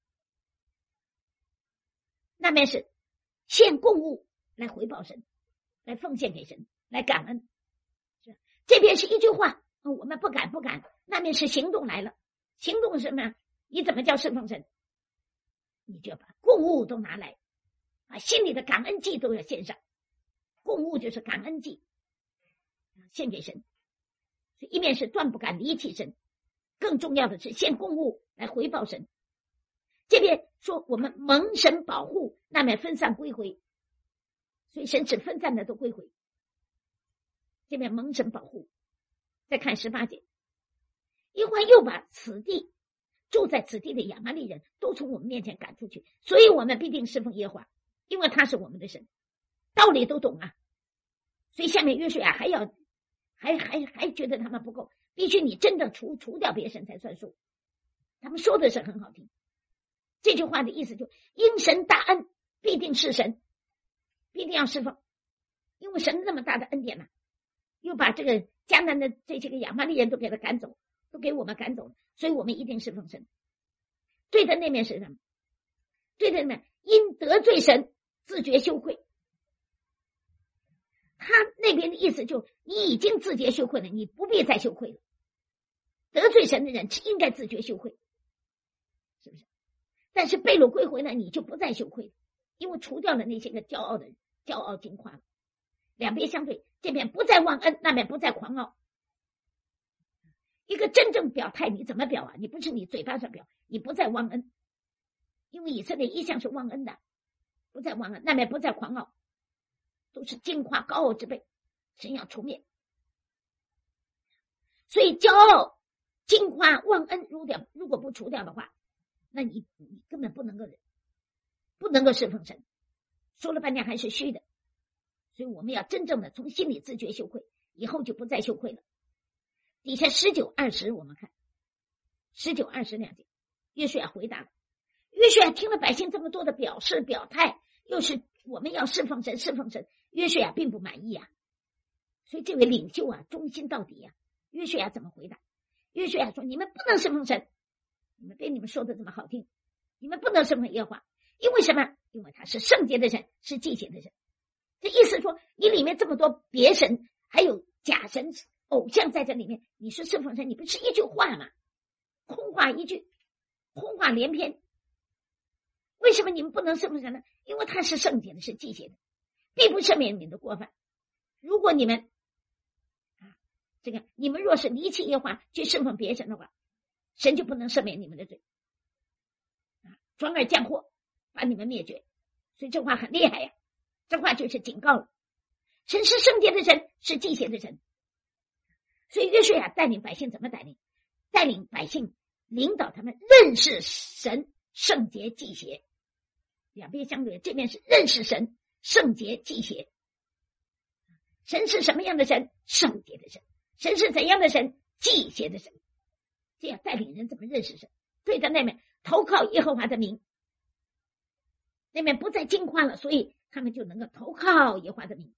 那边是献供物来回报神，来奉献给神，来感恩。这边是一句话，我们不敢，那边是行动来了。行动是什么？你怎么叫侍奉神？你就把供物都拿来，心里的感恩祭都要献上。供物就是感恩祭，献给神。所以一面是断不敢离弃神，更重要的是献供物来回报神。这边说我们蒙神保护，那面分散归回，所以神使分散的都归回。这边蒙神保护。再看18节，耶和华又把此地住在此地的亚玛力人都从我们面前赶出去，所以我们必定侍奉耶和华，因为他是我们的神。道理都懂啊。所以下面约书亚还觉得他们不够，必须你真的除掉别神才算数。他们说的是很好听，这句话的意思就因神大恩必定是神。 必定要侍奉，因为神这么大的恩典呢，又把这个迦南的这些个亚玛力人都给他赶走，都给我们赶走了，所以我们一定侍奉神。对的那面是什么？对的那面因得罪神自觉羞愧。他那边的意思就你已经自觉羞愧了，你不必再羞愧了。得罪神的人是应该自觉羞愧，是不是？但是被掳归回呢，你就不再羞愧了，因为除掉了那些个骄傲的人，骄傲惊夸了。两边相对，这边不再忘恩，那边不再狂傲。一个真正表态，你怎么表啊？你不是你嘴巴上表，你不再忘恩，因为以色列一向是忘恩的，不再忘恩，那边不再狂傲，都是惊夸高傲之辈，神要除灭。所以骄傲、惊夸、忘恩如果不除掉的话，那你根本不能够侍奉神。说了半天还是虚的，所以我们要真正的从心里自觉羞愧，以后就不再羞愧了。底下19、20我们看19、20两节，约书亚回答了。约书亚听了百姓这么多的表示表态，又是我们要侍奉神，约书亚并不满意啊。所以这位领袖啊，忠心到底啊。约书亚怎么回答？约书亚说：你们不能侍奉神，你们被你们说的这么好听，你们不能侍奉耶和华，因为什么？因为他是圣洁的神，是祭邪的神。这意思说，你里面这么多别神，还有假神、偶像在这里面，你是侍奉神，你不是一句话吗？空话一句，空话连篇。为什么你们不能侍奉神呢？因为他是圣洁的，是祭邪的，并不赦免你们的过犯。如果你们你们若是离弃耶和华去侍奉别神的话，神就不能赦免你们的罪，转而降祸把你们灭绝。所以这话很厉害呀，这话就是警告了。神是圣洁的神，是祭邪的神。所以约书亚带领百姓怎么带领？带领百姓，领导他们认识神圣洁祭邪。两边相对，这边是认识神圣洁祭邪。神是什么样的神？圣洁的神。神是怎样的神？祭邪的神。这样带领人怎么认识神？对着那边投靠耶和华的名，那边不再惊夸了，所以他们就能够投靠耶和华的名。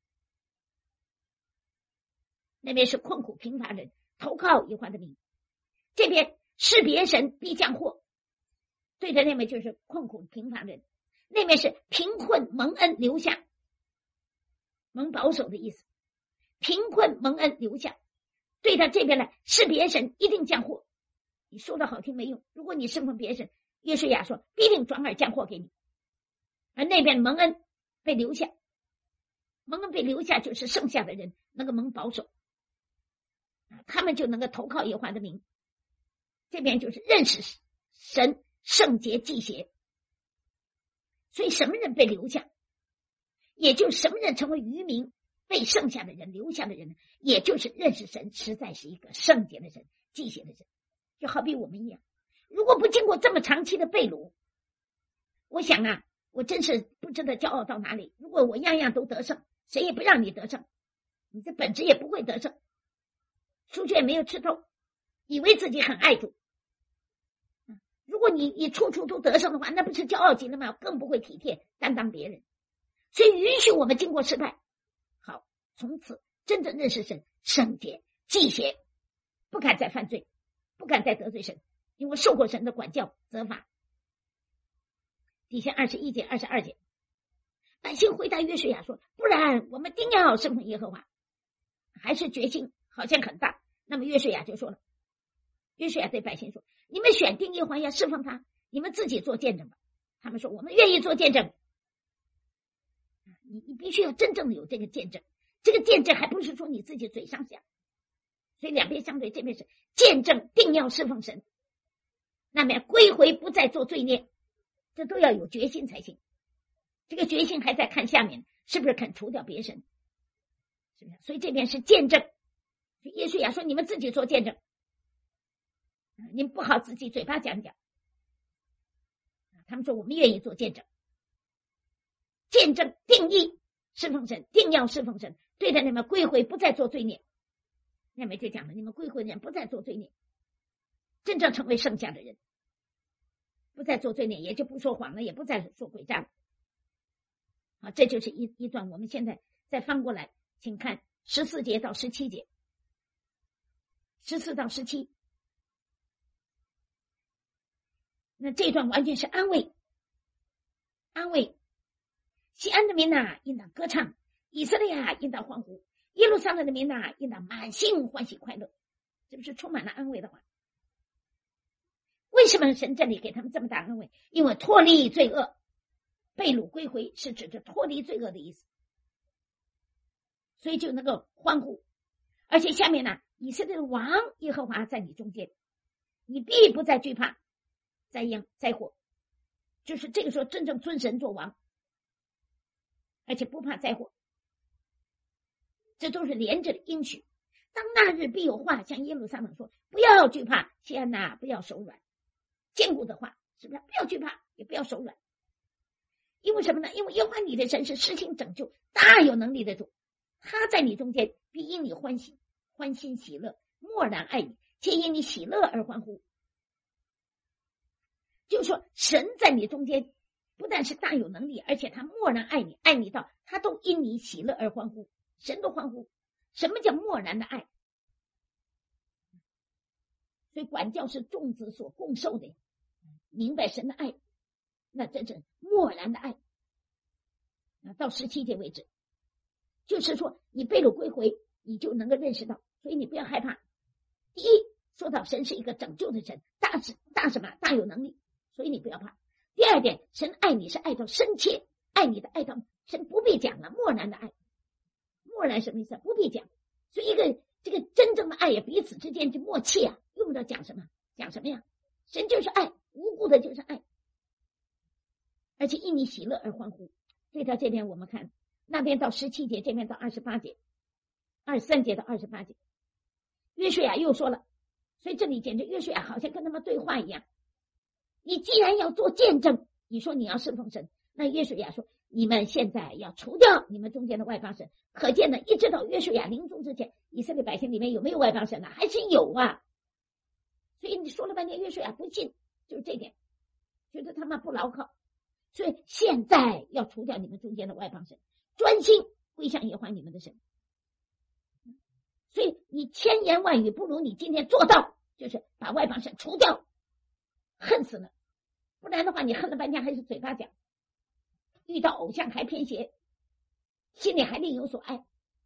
那边是困苦贫乏人，投靠耶和华的名。这边是别神必降祸，对着那边就是困苦贫乏人，那边是贫困蒙恩留下，蒙保守的意思。贫困蒙恩留下，对他这边来是别神一定降祸。你说的好听没用，如果你侍奉别神，约书亚说必定转而降祸给你。而那边蒙恩被留下，蒙恩被留下就是剩下的人能够蒙保守，他们就能够投靠耶和华的名。这边就是认识神圣洁祭邪。所以什么人被留下，也就是什么人成为渔民，被剩下的人留下的人呢，也就是认识神实在是一个圣洁的神，祭邪的神。就好比我们一样，如果不经过这么长期的被掳，我想啊，我真是不知道骄傲到哪里。如果我样样都得胜，谁也不让你得胜，你这本质也不会得胜，出去也没有吃透，以为自己很爱主。如果你处处都得胜的话，那不是骄傲极了吗？更不会体贴担当别人。所以允许我们经过失败，好，从此真正认识神圣洁祭邪，不敢再犯罪，不敢再得罪神，因为受过神的管教责罚。底下21节、22节，百姓回答约书亚说：不然我们定要侍奉耶和华。还是决心好像很大。那么约书亚就说了，约书亚对百姓说：你们选定耶和华要侍奉他，你们自己做见证吧。他们说我们愿意做见证。你必须要真正的有这个见证，这个见证还不是说你自己嘴上讲。所以两边相对，这边是见证定要侍奉神，那么归回不再做罪孽，这都要有决心才行。这个决心还在看下面是不是肯除掉别神，是不是？所以这边是见证。耶稣亚说你们自己做见证，你们不好自己嘴巴讲讲。他们说我们愿意做见证。见证定义侍奉神，定要侍奉神，对着你们归回不再做罪孽。那么就讲了，你们归回的人不再做罪孽，真正成为剩下的人，不再做罪孽，也就不说谎了，也不再说诡诈了。 啊，这就是一段。我们现在再翻过来，请看14节到17节，14到17。那这段完全是安慰，西安的民呐，应当歌唱；以色列啊，应当欢呼；耶路撒冷的民呐，应当满心欢喜快乐。这不是充满了安慰的话？为什么神这里给他们这么大安慰？因为脱离罪恶，被掳归回是指着脱离罪恶的意思，所以就能够欢呼。而且下面呢，以色列的王耶和华在你中间，你必不再惧怕灾祸，就是这个时候真正尊神做王，而且不怕灾祸，这都是连着的应许。当那日必有话向耶路撒冷说，不要惧怕，西安哪，不要手软。坚固的话，是不是？不要惧怕，也不要手软。因为什么呢？因为耶和华你的神是施行拯救、大有能力的主，他在你中间，必因你欢欣喜乐，默然爱你，且因你喜乐而欢呼。就是说，神在你中间不但是大有能力，而且他默然爱你，爱你到他都因你喜乐而欢呼，神都欢呼。什么叫默然的爱？所以管教是众子所共受的，明白神的爱，那真正默然的爱。到17节为止，就是说你被掳归回，你就能够认识到，所以你不要害怕。第一，说到神是一个拯救的神，大有能力，所以你不要怕。第二点，神爱你是爱到深切，爱你的爱到神不必讲了，默然的爱。默然什么意思？不必讲。所以这个真正的爱呀，彼此之间就默契啊，用不着讲什么，讲什么呀？神就是爱，无故的就是爱，而且因你喜乐而欢呼。所以到这边我们看那边到17节，这边到28节，23节到28节，约书亚又说了，所以这里简直约书亚好像跟他们对话一样。你既然要做见证，你说你要侍奉神，那约书亚说你们现在要除掉你们中间的外邦神。可见呢，一直到约书亚临终之前，以色列百姓里面有没有外邦神呢？还是有啊。所以你说了半天约书亚不信，就是这点，觉得他们不牢靠。所以现在要除掉你们中间的外邦神，专心归向耶和华你们的神。所以你千言万语不如你今天做到，就是把外邦神除掉，恨死了。不然的话，你恨了半天还是嘴巴讲，遇到偶像还偏邪，心里还另有所爱。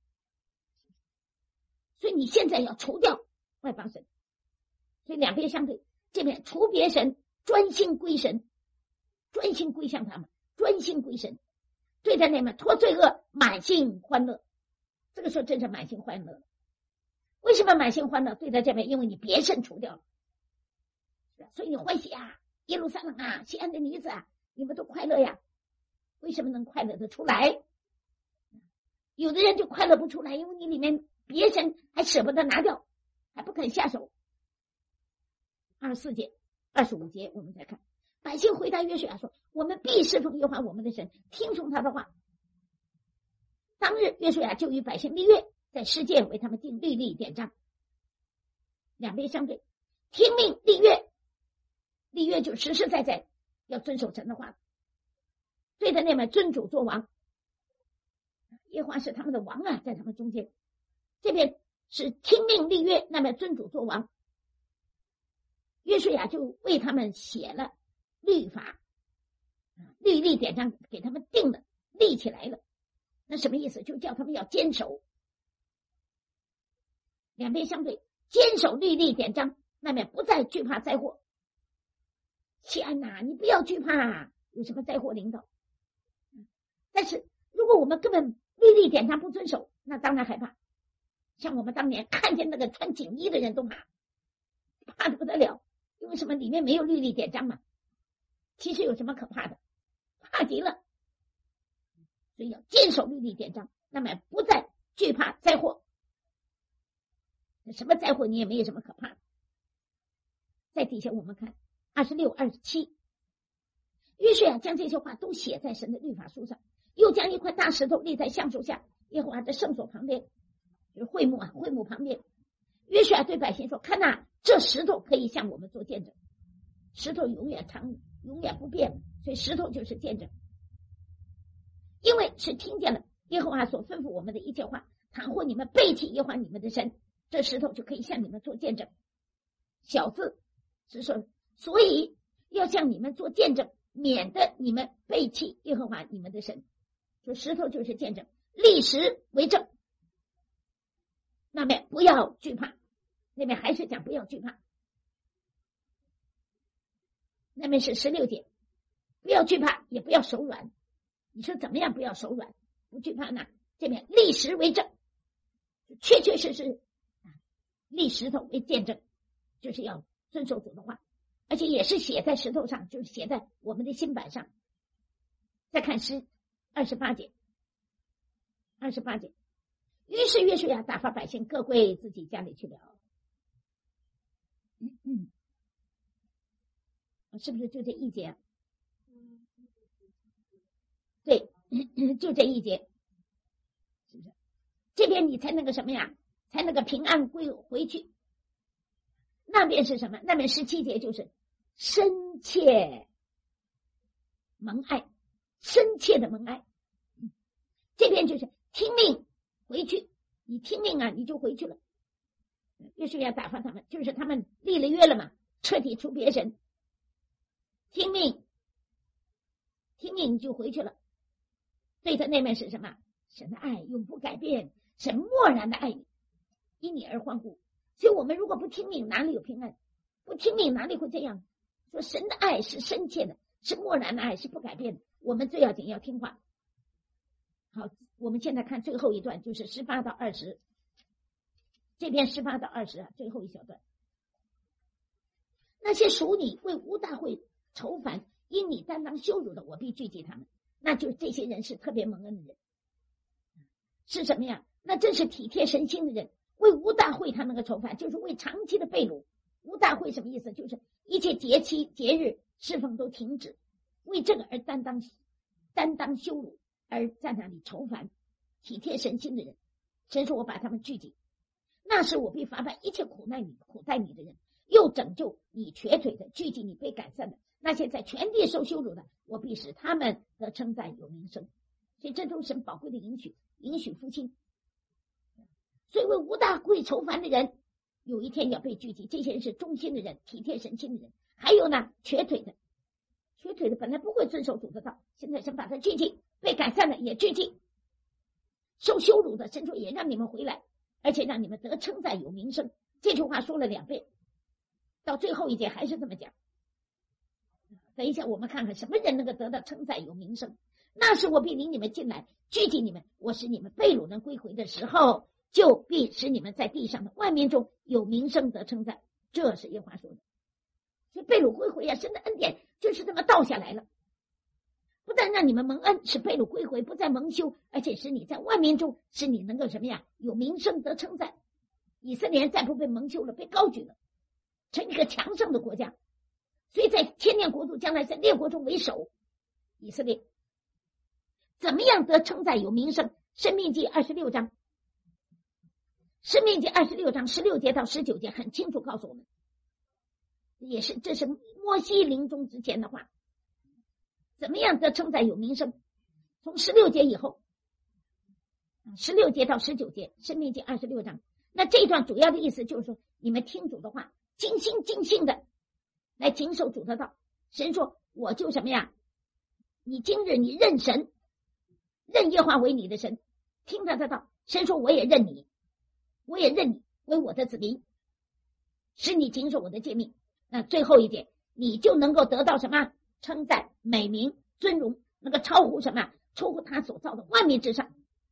所以你现在要除掉外邦神，所以两边相对，这边除别神，专心归神，专心归向他们，专心归神，对待那们脱罪恶，满心欢乐。这个时候真是满心欢乐。为什么满心欢乐？对待这边，因为你别神除掉了，所以你欢喜啊，耶路撒冷啊，西安的女子啊，你们都快乐呀。为什么能快乐得出来？有的人就快乐不出来，因为你里面别神还舍不得拿掉，还不肯下手。24节、25节我们再看，百姓回答约书亚说，我们必侍奉耶和华我们的神，听从他的话。当日约书亚就与百姓立约，在世界为他们定律例典章。两边相对，听命立约，立约就实实在在要遵守神的话，对着那边尊主做王。耶和华是他们的王啊，在他们中间。这边是听命立约，那边尊主做王。约书亚就为他们写了律法，律例典章给他们定了，立起来了。那什么意思？就叫他们要坚守。两边相对，坚守律例典章，那边不再惧怕灾祸。西安呐，你不要惧怕有什么灾祸临到。但是如果我们根本律例典章不遵守，那当然害怕。像我们当年看见那个穿锦衣的人都怕，怕得不得了。因为什么？里面没有律例典章嘛。其实有什么可怕的？怕极了。所以要坚守律例典章，那么不再惧怕灾祸。什么灾祸你也没有什么可怕的。在底下我们看26、27，约书亚将这些话都写在神的律法书上，又将一块大石头立在橡树下，耶和华的圣所旁边，就是会幕旁边。约书亚对百姓说，看哪，这石头可以向我们做见证。石头永远不变，所以石头就是见证。 因为是听见了耶和华所吩咐我们的一切话。倘或你们背弃耶和华你们的神，这石头就可以向你们做见证。小字是说，所以要向你们做见证，免得你们背弃耶和华你们的神。说石头就是见证，立石为证。那么不要惧怕，那边还是讲不要惧怕。那边是16节，不要惧怕，也不要手软。你说怎么样不要手软不惧怕呢？这边立石为证，确确实实立石头为见证，就是要遵守主的话，而且也是写在石头上，就是写在我们的心板上。再看诗28节，28节，于是约书亚打发百姓各归自己家里去了。是不是就这一节啊？对，就这一节，是不是？这边你才那个什么呀？才那个平安归回去。那边是什么？那边17节就是深切蒙爱，深切的蒙爱。这边就是听命回去，你听命啊，你就回去了。约书亚打发他们，就是他们立了约了嘛，彻底出别神。听命你就回去了。对他那面是什么？神的爱永不改变，神默然的爱你，因你而欢呼。所以我们如果不听命，哪里有平安？不听命哪里会这样？说神的爱是深切的，是默然的爱，是不改变的。我们最要紧要听话。好，我们现在看最后一段，就是18到20。这边18到20啊，最后一小段。那些属你为无大会愁烦，因你担当羞辱的，我必拒绝他们。那就这些人是特别蒙恩的人，是什么呀？那真是体贴神心的人。为无大会他那个愁烦，就是为长期的被掳。无大会什么意思？就是一切节期节日侍奉都停止，为这个而担当羞辱，而在那里愁烦，体贴神心的人。神说我把他们聚集，那时我必罚办一切苦待你的人，又拯救你瘸腿的，聚集你被赶散的，那些在全地受羞辱的，我必使他们得称赞有名声。所以这都是神宝贵的允许复兴。所以为无大会愁烦的人，有一天要被聚集。这些人是忠心的人，体贴神心的人。还有呢，瘸腿的本来不会遵守主的道，现在神把他聚集，被赶散的也聚集，受羞辱的，神说也让你们回来，而且让你们得称赞有名声。这句话说了2遍，到最后一节还是这么讲。等一下我们看看什么人能够得到称赞有名声。那时我必领你们进来，聚集你们，我使你们被掳人归回的时候，就必使你们在地上的万民中有名声得称赞。这是耶和华说的。所以被掳归回啊，神的恩典就是这么倒下来了，不但让你们蒙恩，使被掳归回，不再蒙羞，而且使你在万民中，使你能够什么呀？有名声得称赞。以色列人再不被蒙羞了，被高举了，成一个强盛的国家。所以在千年国度将来在列国中为首，以色列怎么样得称赞有名声？申命记26章16节到19节很清楚告诉我们，也是这是摩西临终之前的话。怎么样得称赞有名声？从16节以后，16节到19节，申命记26章。那这一段主要的意思就是说，你们听主的话，尽心尽性的来谨守主的道。神说我就什么呀？你今日你认神，认耶和华为你的神，听他的道。神说我也认你为我的子民，使你谨守我的诫命。那最后一点，你就能够得到什么？称赞、美名、尊荣，那个超乎什么？超乎他所造的万民之上。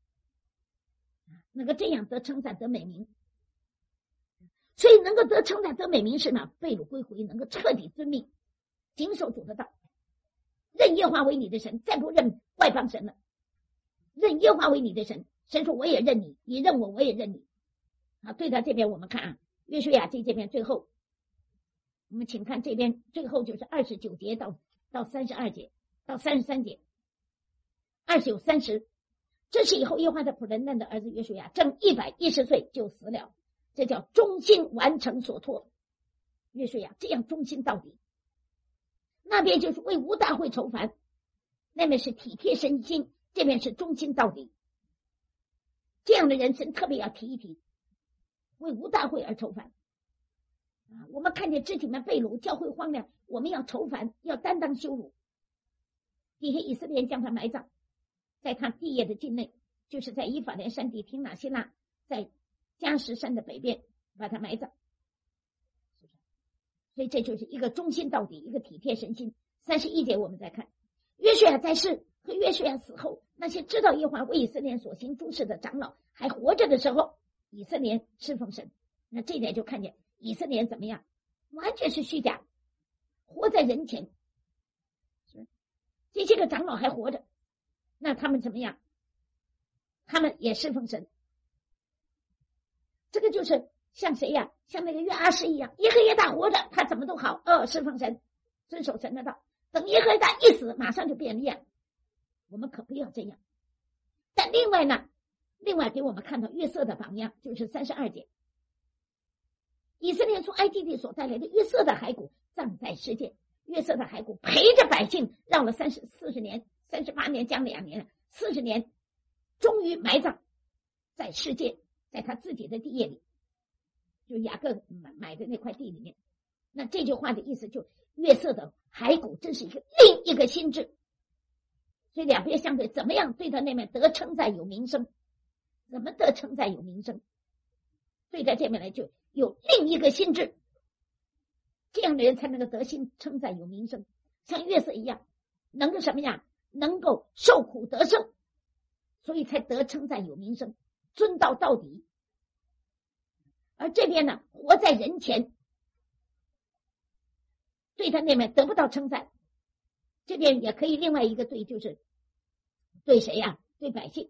那个这样得称赞得美名。所以能够得称赞得美名是呢，被掳归回，能够彻底遵命，谨守主的道，认耶和华为你的神，再不认外邦神了，认耶和华为你的神。神说我也认你，你认我，我也认你。好，对到这边我们看啊，约书亚记这边最后，我们请看这边最后就是29节到32节到33节，29、30。这是以后耶和华的仆人嫩的儿子约书亚正110岁就死了，这叫忠心完成所托。约书亚这样忠心到底。那边就是为无大会愁烦，那边是体贴神心， 这边是忠心到底。这样的人神特别要提一提，为无大会而愁烦。我们看见肢体们被掳，教会荒凉，我们要愁烦，要担当羞辱。这些以色列人将他埋葬在他地业的境内，就是在以法莲山地廷拿希拉，在加什山的北边把他埋葬。所以这就是一个忠心到底，一个体贴神心。31节我们再看，约书亚在世和约书亚死后，那些知道耶和华为以色列所行诸事的长老还活着的时候，以色列侍奉神。那这点就看见以色列人怎么样，完全是虚假，活在人前。这些个长老还活着，那他们怎么样？他们也侍奉神。这个就是像谁呀？像那个约阿施一样，耶和耶大活着，他怎么都好，侍奉神，遵守神的道。等耶和耶大一死，马上就变脸。我们可不要这样。但另外给我们看到约瑟的榜样，就是32节。以色列从埃及地所带来的约瑟的骸骨葬在世界，约瑟的骸骨陪着百姓绕了40年，38年将2年，40年，终于埋葬在世界，在他自己的地业里，就雅各买的那块地里面。那这句话的意思就约瑟的骸骨真是另一个心智。所以两边相对，怎么样对他那边得称赞有名声？怎么得称赞有名声？对待这边来就有另一个心智，这样的人才能够得称赞有名声。像约瑟一样，能够什么样？能够受苦得胜，所以才得称赞有名声，遵道到底。而这边呢，活在人前，对他那边得不到称赞。这边也可以另外一个对，就是对谁呀？对百姓。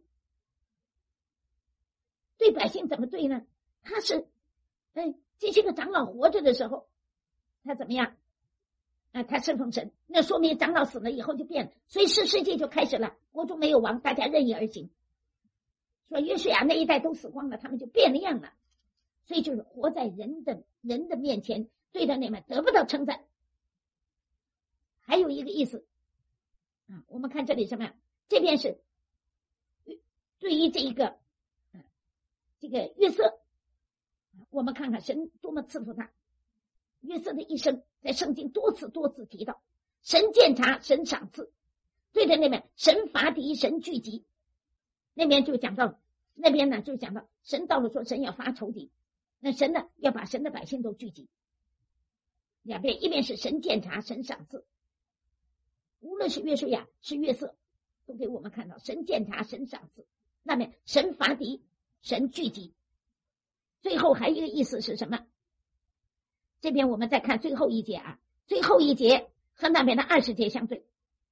对百姓怎么对呢？他是这些个长老活着的时候，他怎么样？他侍奉神，那说明长老死了以后就变了，所以世界就开始了，国中没有王，大家任意而行。说约书亚那一代都死光了，他们就变了样了。所以就是活在人的面前，对他那边得不到称赞。还有一个意思我们看这里什么呀？这边是对于这个约瑟，我们看看神多么赐福他。约瑟的一生在圣经多次提到，神鉴察，神赏赐。对着那边神伐敌，神聚集。那边就讲到，那边呢就讲到神到了说神要伐仇敌，那神呢要把神的百姓都聚集。两边一边是神鉴察，神赏赐。无论是约书亚是约瑟，都给我们看到神鉴察，神赏赐。那边神伐敌，神聚集。最后还有一个意思是什么？这边我们再看最后一节最后一节和那边的20节相对。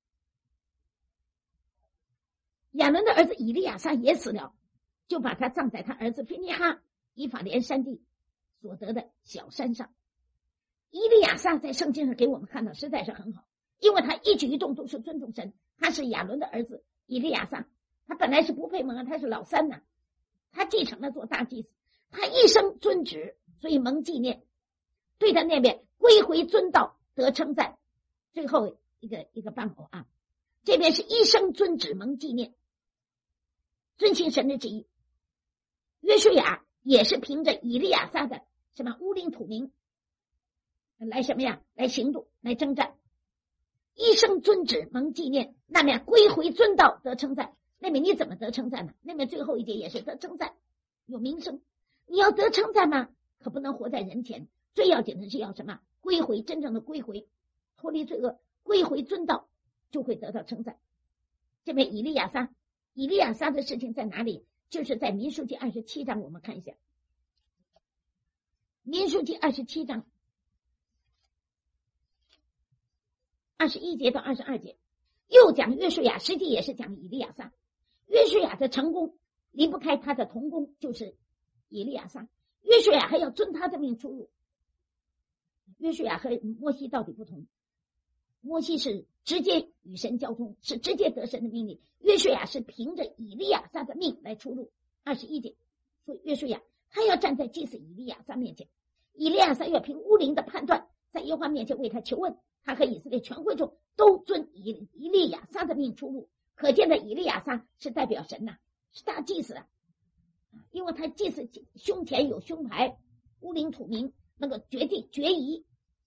亚伦的儿子以利亚撒也死了，就把他葬在他儿子菲尼哈以法莲山地所得的小山上。以利亚撒在圣经上给我们看到实在是很好，因为他一举一动都是尊重神。他是亚伦的儿子以利亚撒，他本来是不配蒙，他是老三他继承了做大祭司，他一生遵旨，所以蒙纪念。对他那边归回遵道得称赞。最后一个伴偶这边是一生遵旨蒙纪念，遵行神的旨意。约书亚也是凭着以利亚撒的什么乌灵土明来什么呀？来行动，来征战。一生遵旨蒙纪念，那面归回遵道得称赞。那面你怎么得称赞呢？那面最后一节也是得称赞，有名声。你要得称赞吗？可不能活在人前。最要紧的是要什么？归回，真正的归回，脱离罪恶，归回遵道，就会得到称赞。这边以利亚撒的事情在哪里？就是在民数记27章，我们看一下。民数记27章21节到22节，又讲约书亚，实际也是讲以利亚撒。约书亚的成功离不开他的同工，就是以利亚撒。约书亚还要遵他的命出入。约书亚和摩西到底不同，摩西是直接与神交通，是直接得神的命令。约书亚是凭着以利亚撒的命来出入。21节，所以约书亚他要站在祭司以利亚撒面前，以利亚撒要凭乌灵的判断，在耶和华面前为他求问。他和以色列全会众都遵以利亚撒的命出入， 可见的以利亚撒是代表神呐，是大祭司啊，因为他祭司胸前有胸牌，乌灵土明，那个决定决疑，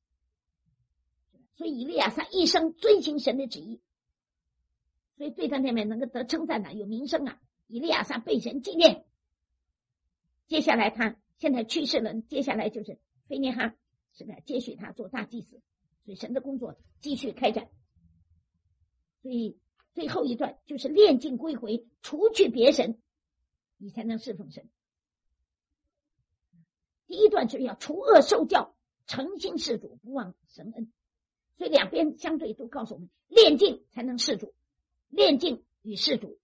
所以以利亚撒一生遵行神的旨意，所以对他那边能够得称赞的，有名声啊。以利亚撒被神纪念。接下来他现在去世了，接下来就是菲尼哈，是不是接续他做大祭司？所以神的工作继续开展。所以最后一段就是炼净归回，除去别神，你才能侍奉神。第一段就是要除恶受教，诚心事主，不忘神恩。所以两边相对都告诉我们，炼净才能事主，炼净与事主。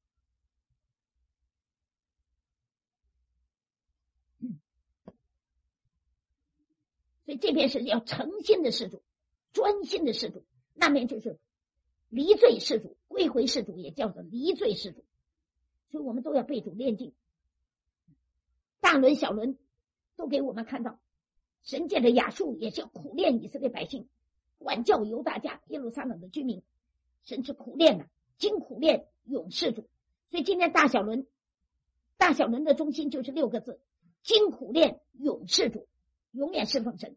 所以这边是要诚心的事主，专心的事主，那边就是离罪事主，归回事主，也叫做离罪事主。所以我们都要被主炼净。大轮小轮都给我们看到，神界的亚述也是要苦练以色列百姓，管教犹大家耶路撒冷的居民，神是苦练的，经苦练永事主。所以今天大小轮的中心就是6个字：经苦练永事主，永远侍奉神。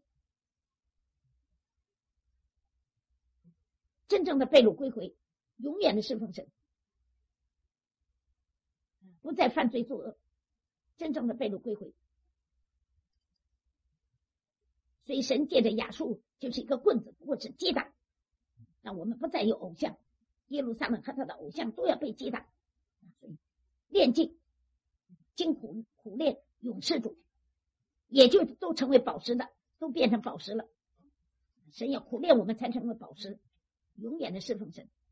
真正的被掳归回，永远的侍奉神，不再犯罪作恶，真正的被掳归回。所以神界的亚述就是一个棍子，或是击打，让我们不再有偶像，耶路撒冷和他的偶像都要被击打。所以炼净经苦练永事主，也就都成为宝石的，都变成宝石了。神要苦练我们才成为宝石，永远的侍奉神。